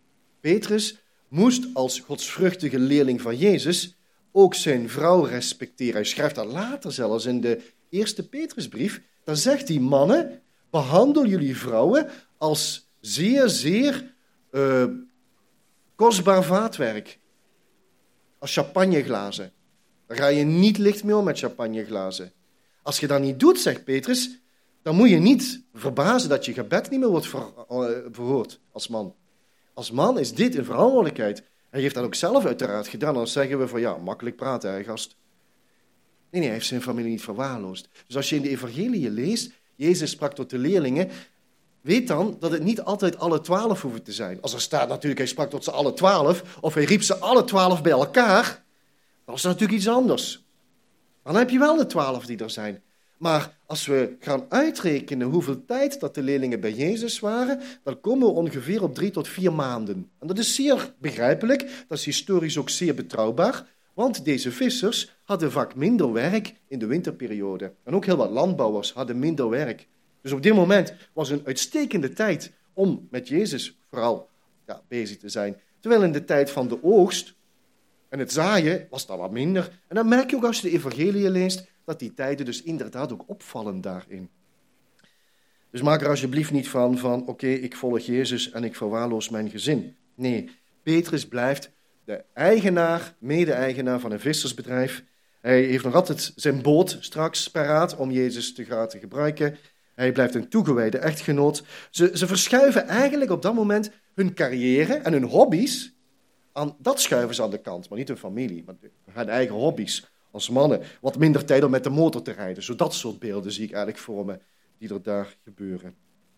Petrus moest als godsvruchtige leerling van Jezus ook zijn vrouw respecteren. Hij schrijft dat later zelfs in de eerste Petrusbrief. Dan zegt hij, mannen, behandel jullie vrouwen als zeer, zeer uh, kostbaar vaatwerk. Als champagneglazen. Daar ga je niet licht mee om met champagneglazen. Als je dat niet doet, zegt Petrus, dan moet je niet verbazen dat je gebed niet meer wordt ver, uh, verhoord als man. Als man is dit een verantwoordelijkheid. Hij heeft dat ook zelf uiteraard gedaan. Dan zeggen we van ja, makkelijk praten, hè, gast. Nee, nee, hij heeft zijn familie niet verwaarloosd. Dus als je in de evangelie leest, Jezus sprak tot de leerlingen, weet dan dat het niet altijd alle twaalf hoeven te zijn. Als er staat natuurlijk, hij sprak tot ze alle twaalf, of hij riep ze alle twaalf bij elkaar, dan is dat natuurlijk iets anders. Dan heb je wel de twaalf die er zijn. Maar als we gaan uitrekenen hoeveel tijd dat de leerlingen bij Jezus waren, dan komen we ongeveer op drie tot vier maanden. En dat is zeer begrijpelijk, dat is historisch ook zeer betrouwbaar, want deze vissers hadden vaak minder werk in de winterperiode. En ook heel wat landbouwers hadden minder werk. Dus op dit moment was een uitstekende tijd om met Jezus vooral ja, bezig te zijn. Terwijl in de tijd van de oogst en het zaaien was dat wat minder. En dan merk je ook als je de evangelie leest, dat die tijden dus inderdaad ook opvallen daarin. Dus maak er alsjeblieft niet van, van oké, okay, ik volg Jezus en ik verwaarloos mijn gezin. Nee, Petrus blijft de eigenaar, mede-eigenaar van een vissersbedrijf. Hij heeft nog altijd zijn boot straks paraat om Jezus te gaan te gebruiken. Hij blijft een toegewijde echtgenoot. Ze, ze verschuiven eigenlijk op dat moment hun carrière en hun hobby's. Aan, dat schuiven ze aan de kant, maar niet hun familie, maar hun eigen hobby's. Als mannen wat minder tijd om met de motor te rijden. Zo dat soort beelden zie ik eigenlijk voor me, die er daar gebeuren.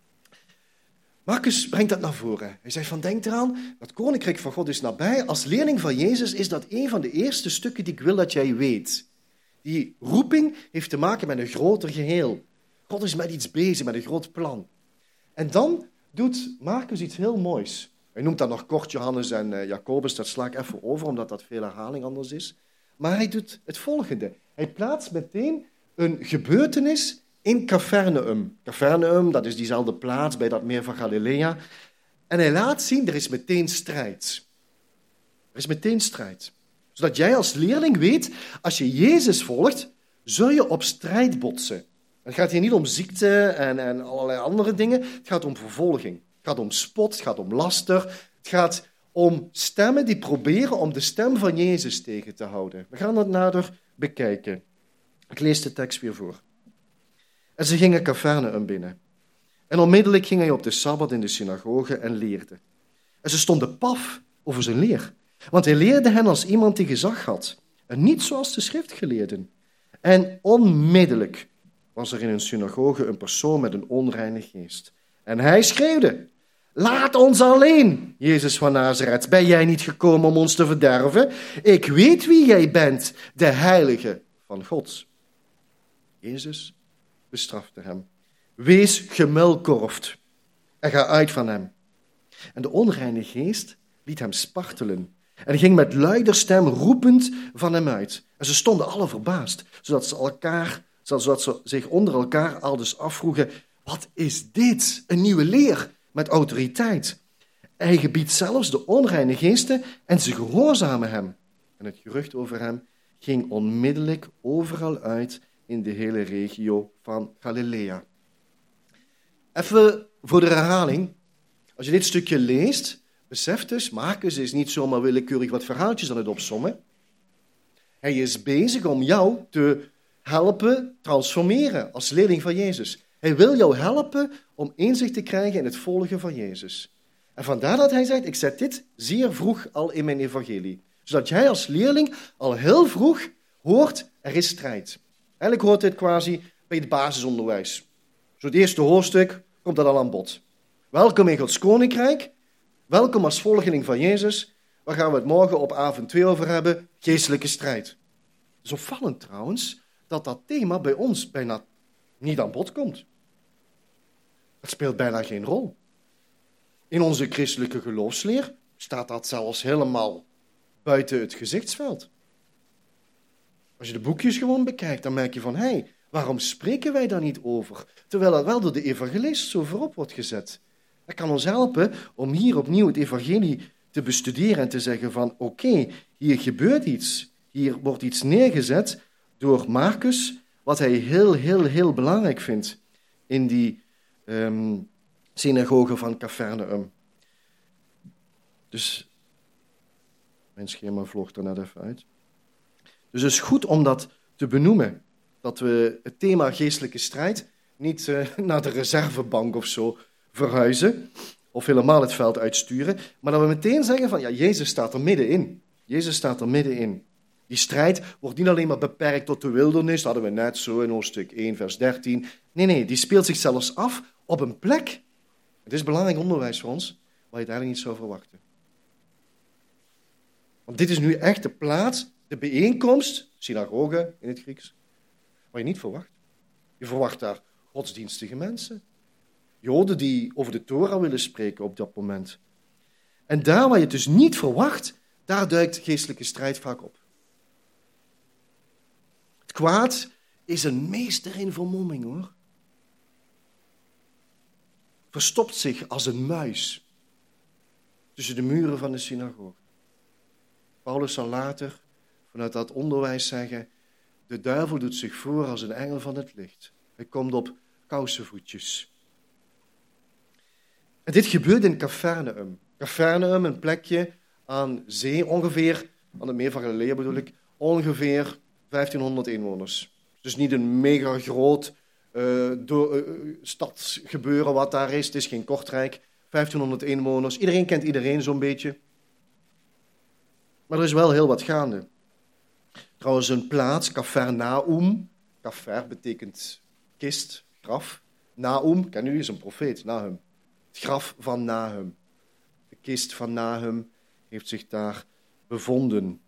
Marcus brengt dat naar voren. Hij zegt van, denk eraan, dat koninkrijk van God is nabij. Als leerling van Jezus is dat een van de eerste stukken die ik wil dat jij weet. Die roeping heeft te maken met een groter geheel. God is met iets bezig, met een groot plan. En dan doet Marcus iets heel moois. Hij noemt dat nog kort Johannes en uh, Jacobus, dat sla ik even over, omdat dat veel herhaling anders is. Maar hij doet het volgende. Hij plaatst meteen een gebeurtenis in Capernaum. Capernaum, dat is diezelfde plaats bij dat meer van Galilea. En hij laat zien, er is meteen strijd. Er is meteen strijd. Zodat jij als leerling weet, als je Jezus volgt, zul je op strijd botsen. Het gaat hier niet om ziekte en, en allerlei andere dingen. Het gaat om vervolging. Het gaat om spot, het gaat om laster. Het gaat om stemmen die proberen om de stem van Jezus tegen te houden. We gaan dat nader bekijken. Ik lees de tekst weer voor. En ze gingen Capernaum binnen. En onmiddellijk ging hij op de Sabbat in de synagoge en leerde. En ze stonden paf over zijn leer. Want hij leerde hen als iemand die gezag had. En niet zoals de schriftgeleerden. En onmiddellijk was er in een synagoge een persoon met een onreine geest. En hij schreeuwde: laat ons alleen, Jezus van Nazareth. Ben jij niet gekomen om ons te verderven? Ik weet wie jij bent, de heilige van God. Jezus bestrafte hem. Wees gemuilkorfd en ga uit van hem. En de onreine geest liet hem spartelen en ging met luider stem roepend van hem uit. En ze stonden alle verbaasd, zodat ze, elkaar, zodat ze zich onder elkaar aldus afvroegen: wat is dit? Een nieuwe leer met autoriteit. Hij gebiedt zelfs de onreine geesten en ze gehoorzamen hem. En het gerucht over hem ging onmiddellijk overal uit in de hele regio van Galilea. Even voor de herhaling. Als je dit stukje leest, besef dus, Marcus is niet zomaar willekeurig wat verhaaltjes aan het opsommen. Hij is bezig om jou te helpen transformeren als leerling van Jezus. Hij wil jou helpen om inzicht te krijgen in het volgen van Jezus. En vandaar dat hij zegt, ik zet dit zeer vroeg al in mijn evangelie. Zodat jij als leerling al heel vroeg hoort, er is strijd. Eigenlijk hoort dit quasi bij het basisonderwijs. Zo het eerste hoofdstuk komt dat al aan bod. Welkom in Gods Koninkrijk. Welkom als volgeling van Jezus. Waar gaan we het morgen op avond twee over hebben? Geestelijke strijd. Het is opvallend trouwens dat dat thema bij ons bijna niet aan bod komt. Het speelt bijna geen rol. In onze christelijke geloofsleer staat dat zelfs helemaal buiten het gezichtsveld. Als je de boekjes gewoon bekijkt, dan merk je van, hé, hey, waarom spreken wij daar niet over? Terwijl dat wel door de evangelist zo voorop wordt gezet. Dat kan ons helpen om hier opnieuw het evangelie te bestuderen en te zeggen van oké, okay, hier gebeurt iets. Hier wordt iets neergezet door Marcus, wat hij heel, heel, heel belangrijk vindt in die um, synagoge van Capernaum. Dus, mijn schema vloog er net even uit. Dus het is goed om dat te benoemen, dat we het thema geestelijke strijd niet uh, naar de reservebank of zo verhuizen, of helemaal het veld uitsturen, maar dat we meteen zeggen van, ja, Jezus staat er middenin. Jezus staat er middenin. Die strijd wordt niet alleen maar beperkt tot de wildernis, dat hadden we net zo in hoofdstuk één, vers dertien. Nee, nee, die speelt zich zelfs af op een plek. Het is belangrijk onderwijs voor ons, waar je het eigenlijk niet zou verwachten. Want dit is nu echt de plaats, de bijeenkomst, synagoge in het Grieks, waar je niet verwacht. Je verwacht daar godsdienstige mensen. Joden die over de Torah willen spreken op dat moment. En daar waar je het dus niet verwacht, daar duikt geestelijke strijd vaak op. Het kwaad is een meester in vermomming, hoor. Verstopt zich als een muis tussen de muren van de synagoge. Paulus zal later vanuit dat onderwijs zeggen, de duivel doet zich voor als een engel van het licht. Hij komt op kousenvoetjes. En dit gebeurt in Capernaum. Capernaum, een plekje aan zee, ongeveer, aan het meer van Galilea bedoel ik, ongeveer vijftienhonderd inwoners. Dus niet een mega groot uh, do- uh, stadsgebeuren wat daar is. Het is geen Kortrijk. vijftienhonderd inwoners. Iedereen kent iedereen zo'n beetje. Maar er is wel heel wat gaande. Trouwens, een plaats, Capernaum. Kafer betekent kist, graf. Naum, kennen jullie, is een profeet, Nahum. Het graf van Nahum. De kist van Nahum heeft zich daar bevonden.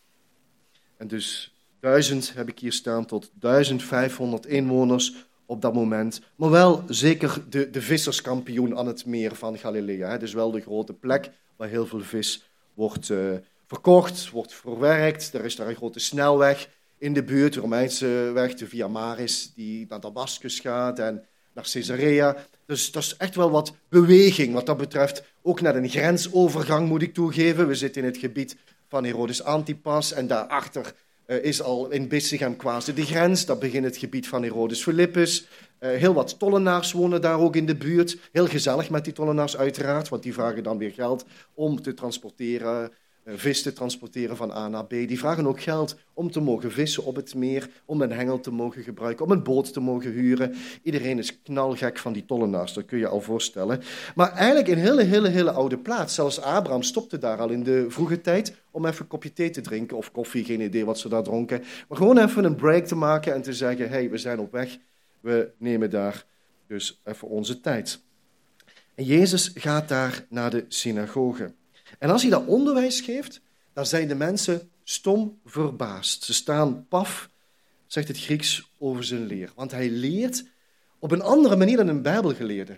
En dus duizend heb ik hier staan tot duizend vijfhonderd inwoners op dat moment. Maar wel zeker de, de visserskampioen aan het meer van Galilea. Het is wel de grote plek waar heel veel vis wordt uh, verkocht, wordt verwerkt. Er is daar een grote snelweg in de buurt, de Romeinse weg, de Via Maris, die naar Damascus gaat en naar Caesarea. Dus dat is echt wel wat beweging wat dat betreft. Ook naar een grensovergang moet ik toegeven. We zitten in het gebied van Herodes Antipas en daarachter uh, is al in Bissegem quasi de grens. Dat begint het gebied van Herodes Philippus. Uh, heel wat tollenaars wonen daar ook in de buurt. Heel gezellig met die tollenaars uiteraard, want die vragen dan weer geld om te transporteren, uh, vis te transporteren van A naar B. Die vragen ook geld om te mogen vissen op het meer, om een hengel te mogen gebruiken, om een boot te mogen huren. Iedereen is knalgek van die tollenaars, dat kun je al voorstellen. Maar eigenlijk een hele, hele, hele oude plaats. Zelfs Abraham stopte daar al in de vroege tijd om even een kopje thee te drinken, of koffie, geen idee wat ze daar dronken. Maar gewoon even een break te maken en te zeggen, hey, we zijn op weg. We nemen daar dus even onze tijd. En Jezus gaat daar naar de synagoge. En als hij dat onderwijs geeft, dan zijn de mensen stom verbaasd. Ze staan paf, zegt het Grieks, over zijn leer. Want hij leert op een andere manier dan een bijbelgeleerde.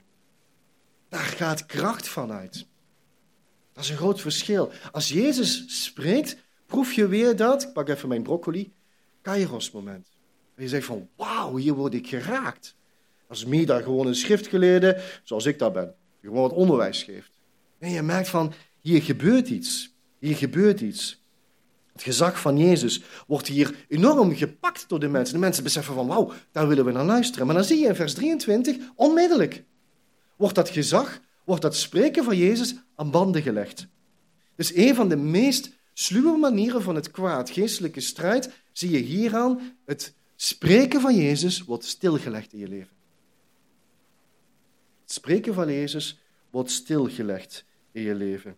Daar gaat kracht van uit. Dat is een groot verschil. Als Jezus spreekt, proef je weer dat, ik pak even mijn broccoli, Kairos-moment. En je zegt van, wauw, hier word ik geraakt. Als Mida gewoon een schriftgeleerde, zoals ik dat ben, die gewoon wat onderwijs geeft. En je merkt van, hier gebeurt iets. Hier gebeurt iets. Het gezag van Jezus wordt hier enorm gepakt door de mensen. De mensen beseffen van, wauw, daar willen we naar luisteren. Maar dan zie je in vers drieëntwintig, onmiddellijk wordt dat gezag, wordt dat spreken van Jezus aan banden gelegd. Dus een van de meest sluwe manieren van het kwaad, geestelijke strijd, zie je hieraan, het spreken van Jezus wordt stilgelegd in je leven. Het spreken van Jezus wordt stilgelegd in je leven.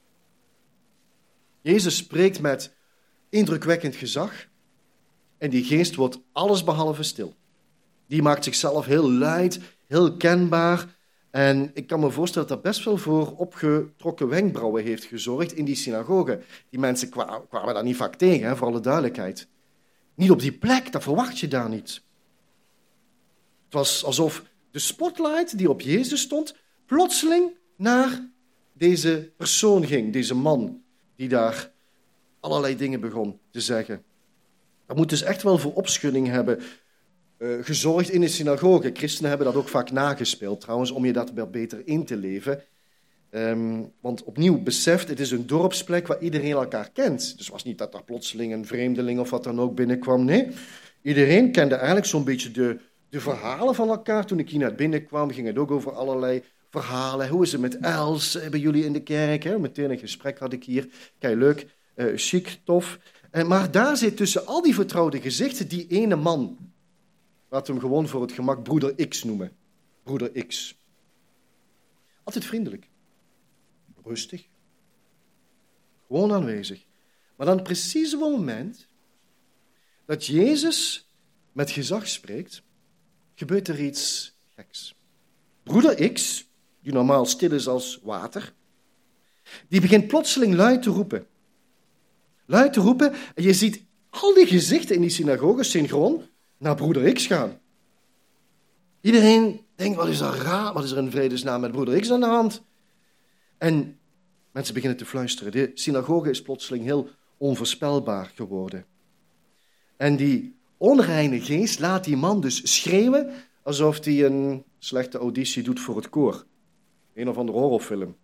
Jezus spreekt met indrukwekkend gezag en die geest wordt allesbehalve stil. Die maakt zichzelf heel luid, heel kenbaar en ik kan me voorstellen dat dat best wel voor opgetrokken wenkbrauwen heeft gezorgd in die synagoge. Die mensen kwamen, kwamen daar niet vaak tegen, hè, voor alle duidelijkheid. Niet op die plek, dat verwacht je daar niet. Het was alsof de spotlight die op Jezus stond, plotseling naar deze persoon ging, deze man, die daar allerlei dingen begon te zeggen. Dat moet dus echt wel voor opschudding hebben uh, gezorgd in de synagoge. Christenen hebben dat ook vaak nagespeeld, trouwens, om je dat wel beter in te leven. Um, want opnieuw beseft, het is een dorpsplek waar iedereen elkaar kent. Dus het was niet dat er plotseling een vreemdeling of wat dan ook binnenkwam. Nee, iedereen kende eigenlijk zo'n beetje de, de verhalen van elkaar. Toen ik hier net binnenkwam, ging het ook over allerlei verhalen. Hoe is het met Els bij jullie in de kerk? Hè? Meteen een gesprek had ik hier. Kijk, leuk, uh, chic, tof. Uh, maar daar zit tussen al die vertrouwde gezichten die ene man. Laten we hem gewoon voor het gemak broeder X noemen. Broeder X. Altijd vriendelijk. Rustig. Gewoon aanwezig. Maar dan precies op het moment dat Jezus met gezag spreekt, gebeurt er iets geks. Broeder X, die normaal stil is als water, die begint plotseling luid te roepen. Luid te roepen en je ziet al die gezichten in die synagoge synchroon naar broeder X gaan. Iedereen denkt, wat is er raar, wat is er in vredesnaam met broeder X aan de hand? En mensen beginnen te fluisteren. De synagoge is plotseling heel onvoorspelbaar geworden. En die onreine geest laat die man dus schreeuwen alsof hij een slechte auditie doet voor het koor. Een of andere horrorfilm.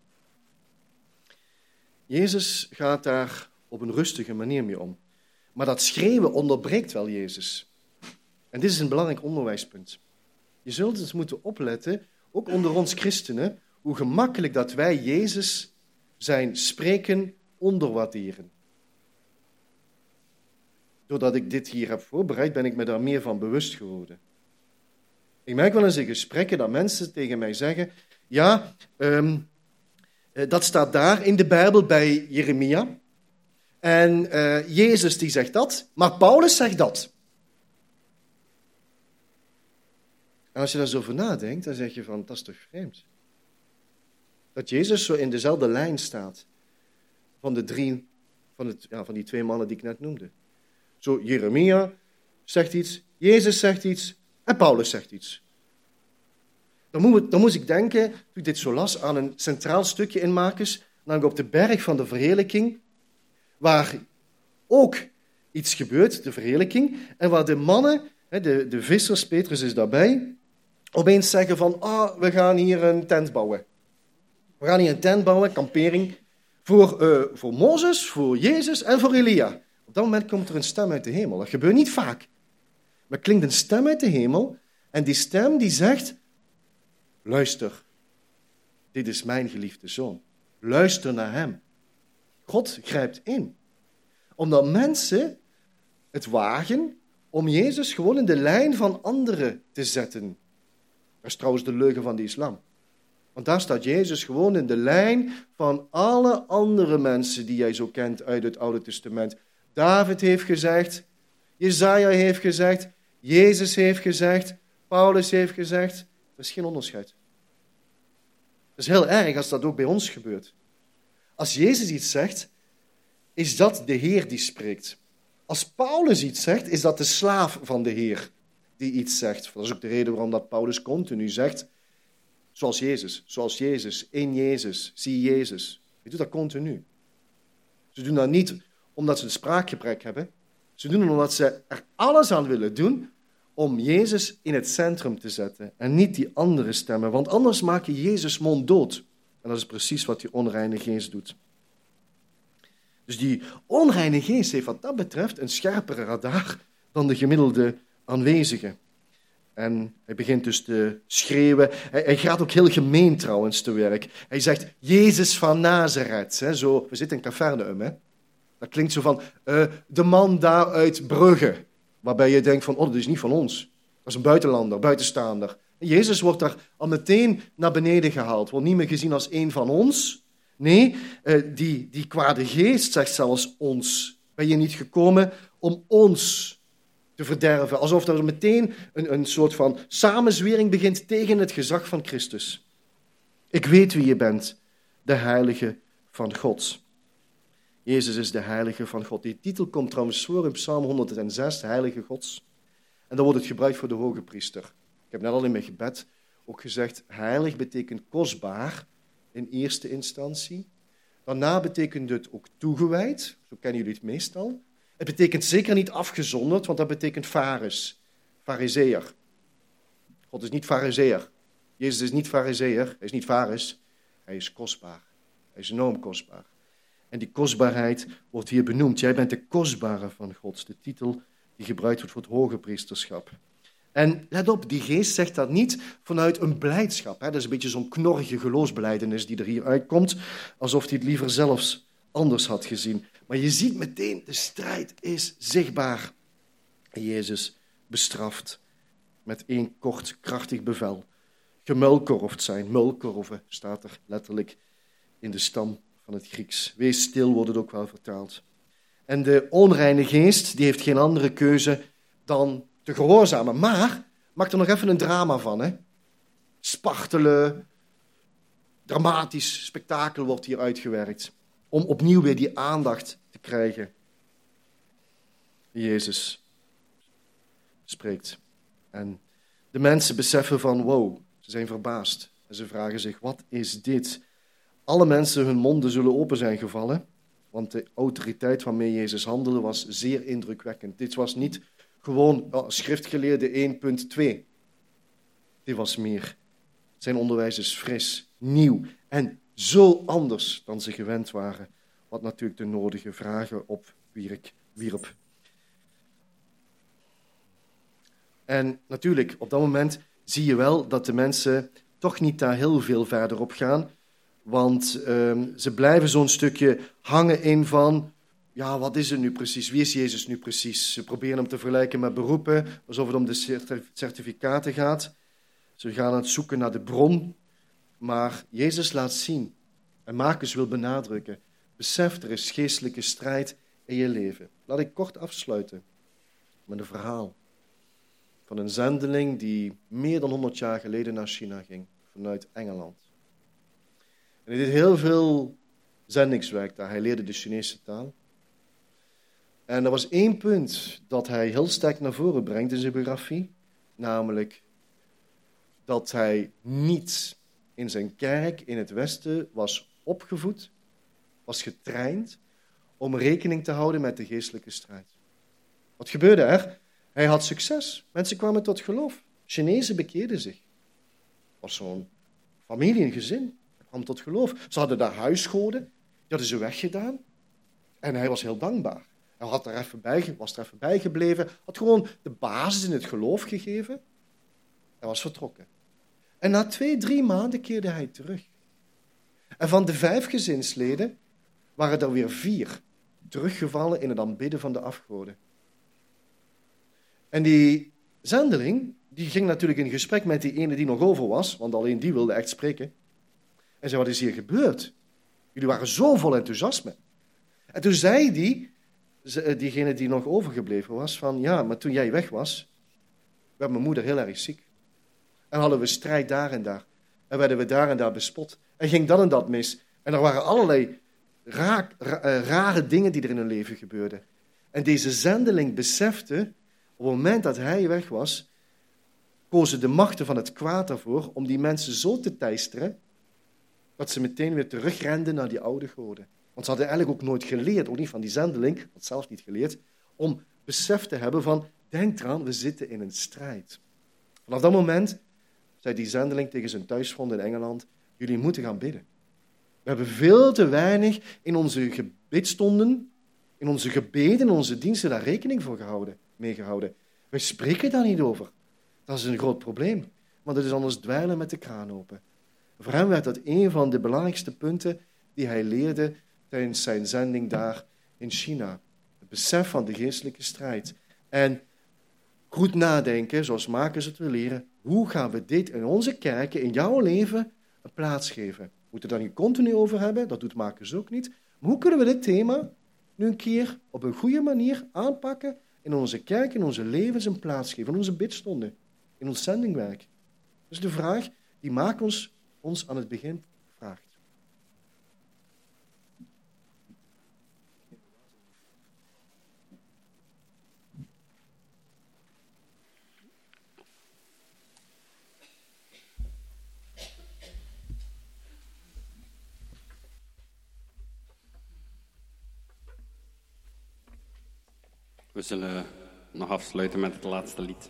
Jezus gaat daar op een rustige manier mee om. Maar dat schreeuwen onderbreekt wel Jezus. En dit is een belangrijk onderwijspunt. Je zult eens moeten opletten, ook onder ons christenen, hoe gemakkelijk dat wij Jezus zijn spreken onderwaarderen. Doordat ik dit hier heb voorbereid, ben ik me daar meer van bewust geworden. Ik merk wel eens in gesprekken dat mensen tegen mij zeggen, ja, um, dat staat daar in de Bijbel bij Jeremia. En uh, Jezus die zegt dat, maar Paulus zegt dat. En als je daar zo over nadenkt, dan zeg je van, dat is toch vreemd. Dat Jezus zo in dezelfde lijn staat van, de drie, van, het, ja, van die twee mannen die ik net noemde. Zo, Jeremia zegt iets, Jezus zegt iets en Paulus zegt iets. Dan, moet, dan moest ik denken, toen ik dit zo las, aan een centraal stukje in Marcus, namelijk op de berg van de verheerlijking, waar ook iets gebeurt, de verheerlijking, en waar de mannen, de, de vissers, Petrus is daarbij, opeens zeggen van, ah, we gaan hier een tent bouwen. We gaan hier een tent bouwen, kampering, voor, uh, voor Mozes, voor Jezus en voor Elia. Op dat moment komt er een stem uit de hemel. Dat gebeurt niet vaak. Maar er klinkt een stem uit de hemel en die stem die zegt, luister, dit is mijn geliefde zoon. Luister naar hem. God grijpt in. Omdat mensen het wagen om Jezus gewoon in de lijn van anderen te zetten. Dat is trouwens de leugen van de islam. Want daar staat Jezus gewoon in de lijn van alle andere mensen die jij zo kent uit het Oude Testament. David heeft gezegd, Jesaja heeft gezegd, Jezus heeft gezegd, Paulus heeft gezegd. Er is geen onderscheid. Het is heel erg als dat ook bij ons gebeurt. Als Jezus iets zegt, is dat de Heer die spreekt. Als Paulus iets zegt, is dat de slaaf van de Heer die iets zegt. Dat is ook de reden waarom dat Paulus continu zegt, zoals Jezus, zoals Jezus, in Jezus, zie Jezus. Hij doet dat continu. Ze doen dat niet omdat ze een spraakgebrek hebben. Ze doen het omdat ze er alles aan willen doen om Jezus in het centrum te zetten en niet die andere stemmen. Want anders maak je Jezus monddood. En dat is precies wat die onreine geest doet. Dus die onreine geest heeft wat dat betreft een scherpere radar dan de gemiddelde aanwezige. En hij begint dus te schreeuwen. Hij, hij gaat ook heel gemeen trouwens te werk. Hij zegt, Jezus van Nazareth. Hè, zo, we zitten in Capernaum. Hè. Dat klinkt zo van, uh, de man daar uit Brugge. Waarbij je denkt van, oh, dat is niet van ons. Dat is een buitenlander, buitenstaander. En Jezus wordt daar al meteen naar beneden gehaald. Wordt niet meer gezien als een van ons. Nee, uh, die, die kwade geest zegt zelfs ons. Ben je niet gekomen om ons te verderven? Alsof er meteen een, een soort van samenzwering begint tegen het gezag van Christus. Ik weet wie je bent, de heilige van God. Jezus is de heilige van God. Die titel komt trouwens voor in Psalm honderdzes, de heilige Gods. En dan wordt het gebruikt voor de hoge priester. Ik heb net al in mijn gebed ook gezegd, heilig betekent kostbaar in eerste instantie. Daarna betekent het ook toegewijd, zo kennen jullie het meestal. Het betekent zeker niet afgezonderd, want dat betekent faris, fariseer. God is niet fariseer. Jezus is niet fariseer, hij is niet faris. Hij is kostbaar. Hij is enorm kostbaar. En die kostbaarheid wordt hier benoemd. Jij bent de kostbare van God. De titel die gebruikt wordt voor het hoge priesterschap. En let op, die geest zegt dat niet vanuit een blijdschap. Hè? Dat is een beetje zo'n knorrige geloofsbelijdenis die er hier uitkomt. Alsof hij het liever zelfs anders had gezien. Maar je ziet meteen, de strijd is zichtbaar. En Jezus bestraft met één kort, krachtig bevel. Gemulkorofd zijn. Mulkorven staat er letterlijk in de stam van het Grieks. Wees stil, wordt het ook wel vertaald. En de onreine geest, die heeft geen andere keuze dan te gehoorzamen. Maar, maak er nog even een drama van. Hè? Spartelen, dramatisch spektakel wordt hier uitgewerkt. Om opnieuw weer die aandacht te krijgen. Jezus spreekt. En de mensen beseffen van, wow, ze zijn verbaasd. En ze vragen zich, wat is dit? Alle mensen, hun monden zullen open zijn gevallen. Want de autoriteit waarmee Jezus handelde was zeer indrukwekkend. Dit was niet gewoon oh, schriftgeleerde één punt twee. Dit was meer. Zijn onderwijs is fris, nieuw en zo anders dan ze gewend waren. Wat natuurlijk de nodige vragen opwierp. En natuurlijk, op dat moment zie je wel dat de mensen toch niet daar heel veel verder op gaan. Want um, ze blijven zo'n stukje hangen in van, ja, wat is het nu precies? Wie is Jezus nu precies? Ze proberen hem te vergelijken met beroepen, alsof het om de certificaten gaat. Ze gaan aan het zoeken naar de bron. Maar Jezus laat zien, en Marcus wil benadrukken, besef, er is geestelijke strijd in je leven. Laat ik kort afsluiten met een verhaal van een zendeling die meer dan honderd jaar geleden naar China ging, vanuit Engeland. En hij deed heel veel zendingswerk daar. Hij leerde de Chinese taal. En er was één punt dat hij heel sterk naar voren brengt in zijn biografie. Namelijk dat hij niet in zijn kerk in het Westen was opgevoed, was getraind om rekening te houden met de geestelijke strijd. Wat gebeurde er? Hij had succes. Mensen kwamen tot geloof. Chinezen bekeerden zich. Het was zo'n familie, een gezin. Kwam tot geloof. Ze hadden daar huisgoden, die hadden ze weggedaan. En hij was heel dankbaar. Hij had er even bij, was er even bijgebleven, had gewoon de basis in het geloof gegeven. Hij was vertrokken. En na twee, drie maanden keerde hij terug. En van de vijf gezinsleden waren er weer vier teruggevallen in het aanbidden van de afgoden. En die zendeling, die ging natuurlijk in gesprek met die ene die nog over was, want alleen die wilde echt spreken. En zei, wat is hier gebeurd? Jullie waren zo vol enthousiasme. En toen zei die, diegene die nog overgebleven was, van ja, maar toen jij weg was, werd mijn moeder heel erg ziek. En hadden we strijd daar en daar. En werden we daar en daar bespot. En ging dat en dat mis. En er waren allerlei raak, ra, rare dingen die er in hun leven gebeurden. En deze zendeling besefte, op het moment dat hij weg was, kozen de machten van het kwaad ervoor om die mensen zo te teisteren, dat ze meteen weer terugrenden naar die oude goden. Want ze hadden eigenlijk ook nooit geleerd, ook niet van die zendeling, had zelf niet geleerd, om besef te hebben van, denk eraan, we zitten in een strijd. Vanaf dat moment zei die zendeling tegen zijn thuisfront in Engeland, jullie moeten gaan bidden. We hebben veel te weinig in onze gebedstonden, in onze gebeden, in onze diensten daar rekening voor gehouden, meegehouden. We spreken daar niet over. Dat is een groot probleem, want het is anders dweilen met de kraan open. Voor hem werd dat een van de belangrijkste punten die hij leerde tijdens zijn zending daar in China. Het besef van de geestelijke strijd. En goed nadenken, zoals Marcus het wil leren, hoe gaan we dit in onze kerken, in jouw leven, een plaats geven? We moeten het daar niet continu over hebben, dat doet Marcus ook niet. Maar hoe kunnen we dit thema nu een keer op een goede manier aanpakken, in onze kerk, in onze levens een plaats geven, in onze bidstonden, in ons zendingwerk? Dat is de vraag die Marcus ons aan het begin vraagt. We zullen nog afsluiten met het laatste lied.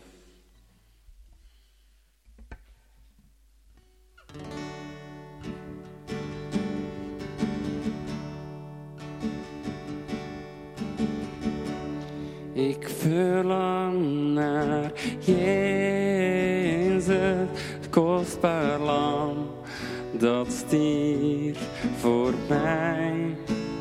naar Jezus, het kostbaar lam dat stierf voor mij.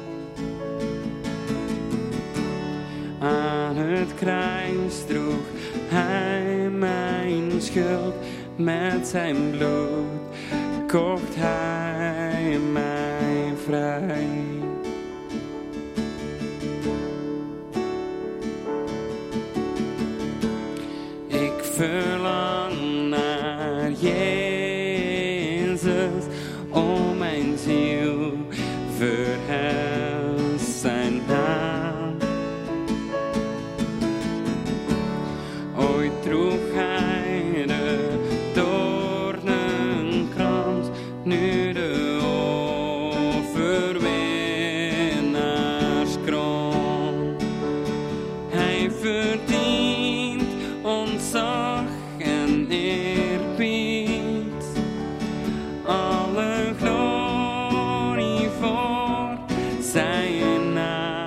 Aan het kruis droeg hij mijn schuld, met zijn bloed kocht hij mij vrij. Ik verlang naar Jezus, o mijn ziel, verheft zijn naam. Ooit droeg hij de doornenkrans, nu de overwinnaarskroon. Hij verdient ontzag en eerbied, alle glorie voor zijn naam.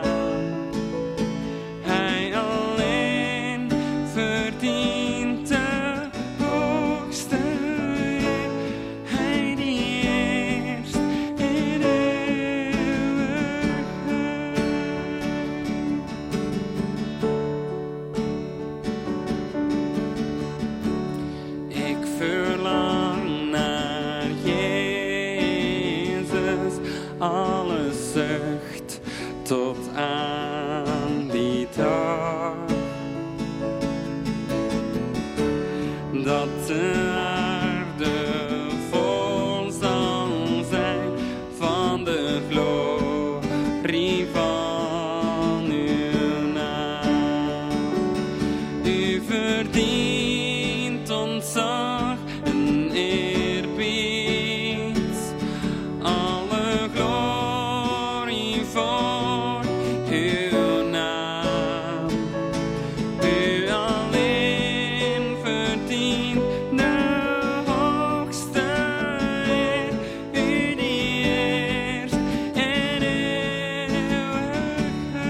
Hij alleen verdient de hoogste eer, hij die eerst in eeuwigheid. Ik verlang naar Jezus, alle zucht tot aan die dag, dat de aarde vol zal zijn van de glorie van uw naam. U verdient ontzag en eerbied, alle glorie voor uw naam. U alleen verdient de hoogste eer, u die eerst en eeuwigheid.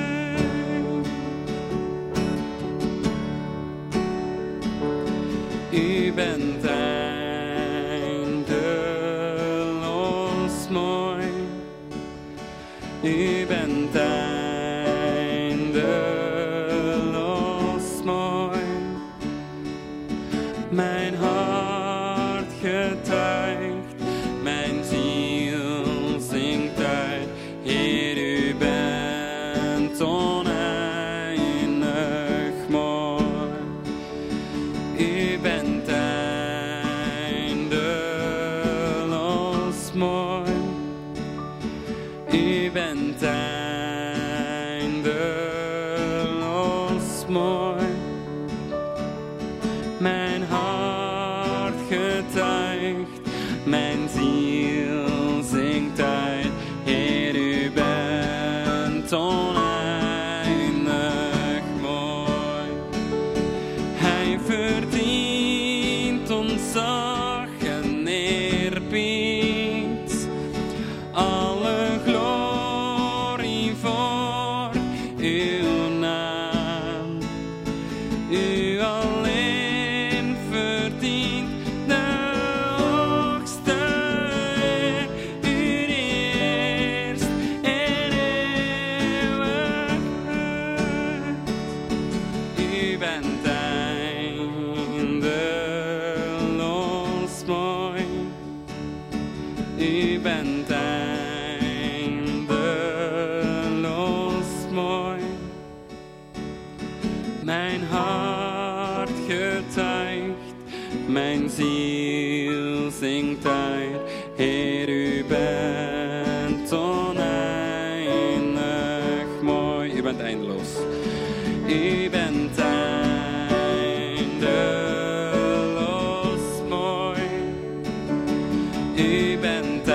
U bent eindeloos mooi. U bent eindeloos mooi. Mijn hart getuigt, mijn ziel zingt uit. Heer, u bent oneindig mooi. U bent eindeloos mooi. U bent eindeloos mooi. Mijn hart getuigt, mijn ziel zingt uit. Heer, u bent oneindig mooi. Hij verdient ontzag en eerbied, alle glorie voor uw naam. U alleen verdient de hoogste eer, u die eerst en eeuwigheid. U bent eindeloos mooi. U bent eindeloos mooi. Mijn hart getuigt, mijn ziel zingt uit. Heer, u bent oneindig mooi. U bent eindeloos. U bent eindeloos mooi. U bent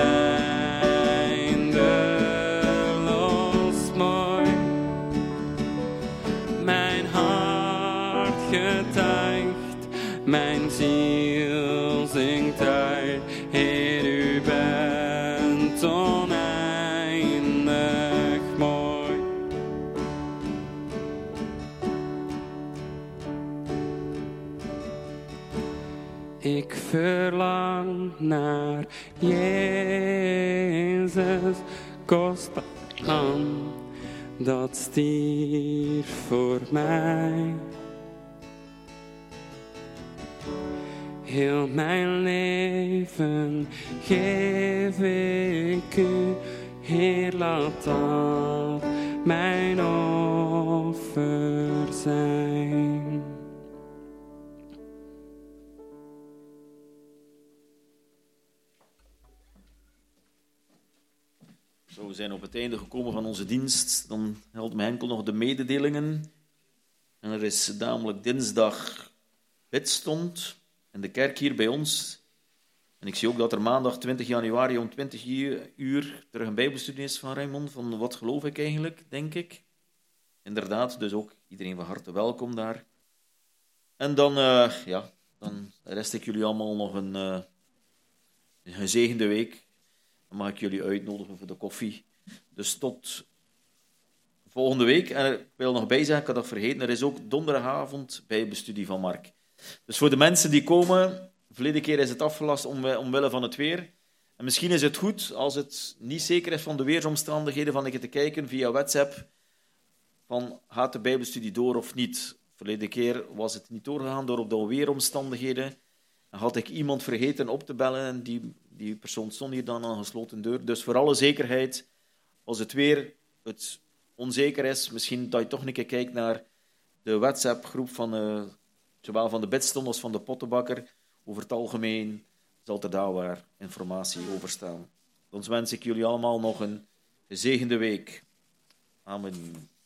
eindeloos mooi. Mijn hart getuigt, mijn ziel zingt uit. Heer, u bent oneindig mooi. Ik verlang naar Jezus, kost aan, dat stierf voor mij. Heel mijn leven geef ik u, Heer, laat dat mijn offer zijn. Zo, we zijn op het einde gekomen van onze dienst. Dan helpt me enkel nog de mededelingen. En er is namelijk dinsdag bidstond in de kerk hier bij ons. En ik zie ook dat er maandag twintig januari om twintig uur terug een bijbelstudie is van Raymond. Van wat geloof ik eigenlijk, denk ik. Inderdaad, dus ook iedereen van harte welkom daar. En dan, uh, ja, dan rest ik jullie allemaal nog een, uh, een gezegende week. Dan mag ik jullie uitnodigen voor de koffie. Dus tot volgende week. En ik wil nog bij zeggen, ik had dat vergeten, er is ook donderdagavond bijbelstudie van Mark. Dus voor de mensen die komen, verleden keer is het afgelast omwille van het weer. En misschien is het goed, als het niet zeker is van de weersomstandigheden, van ik te kijken via WhatsApp, van gaat de bijbelstudie door of niet. Verleden keer was het niet doorgegaan door op de weeromstandigheden. En had ik iemand vergeten op te bellen en die, die persoon stond hier dan aan een gesloten deur. Dus voor alle zekerheid, als het weer het onzeker is, misschien dat je toch een keer kijkt naar de WhatsApp-groep van, uh, zowel van de bidstond als van de pottenbakker. Over het algemeen zal er daar waar informatie over staan. Dan wens ik jullie allemaal nog een gezegende week. Amen.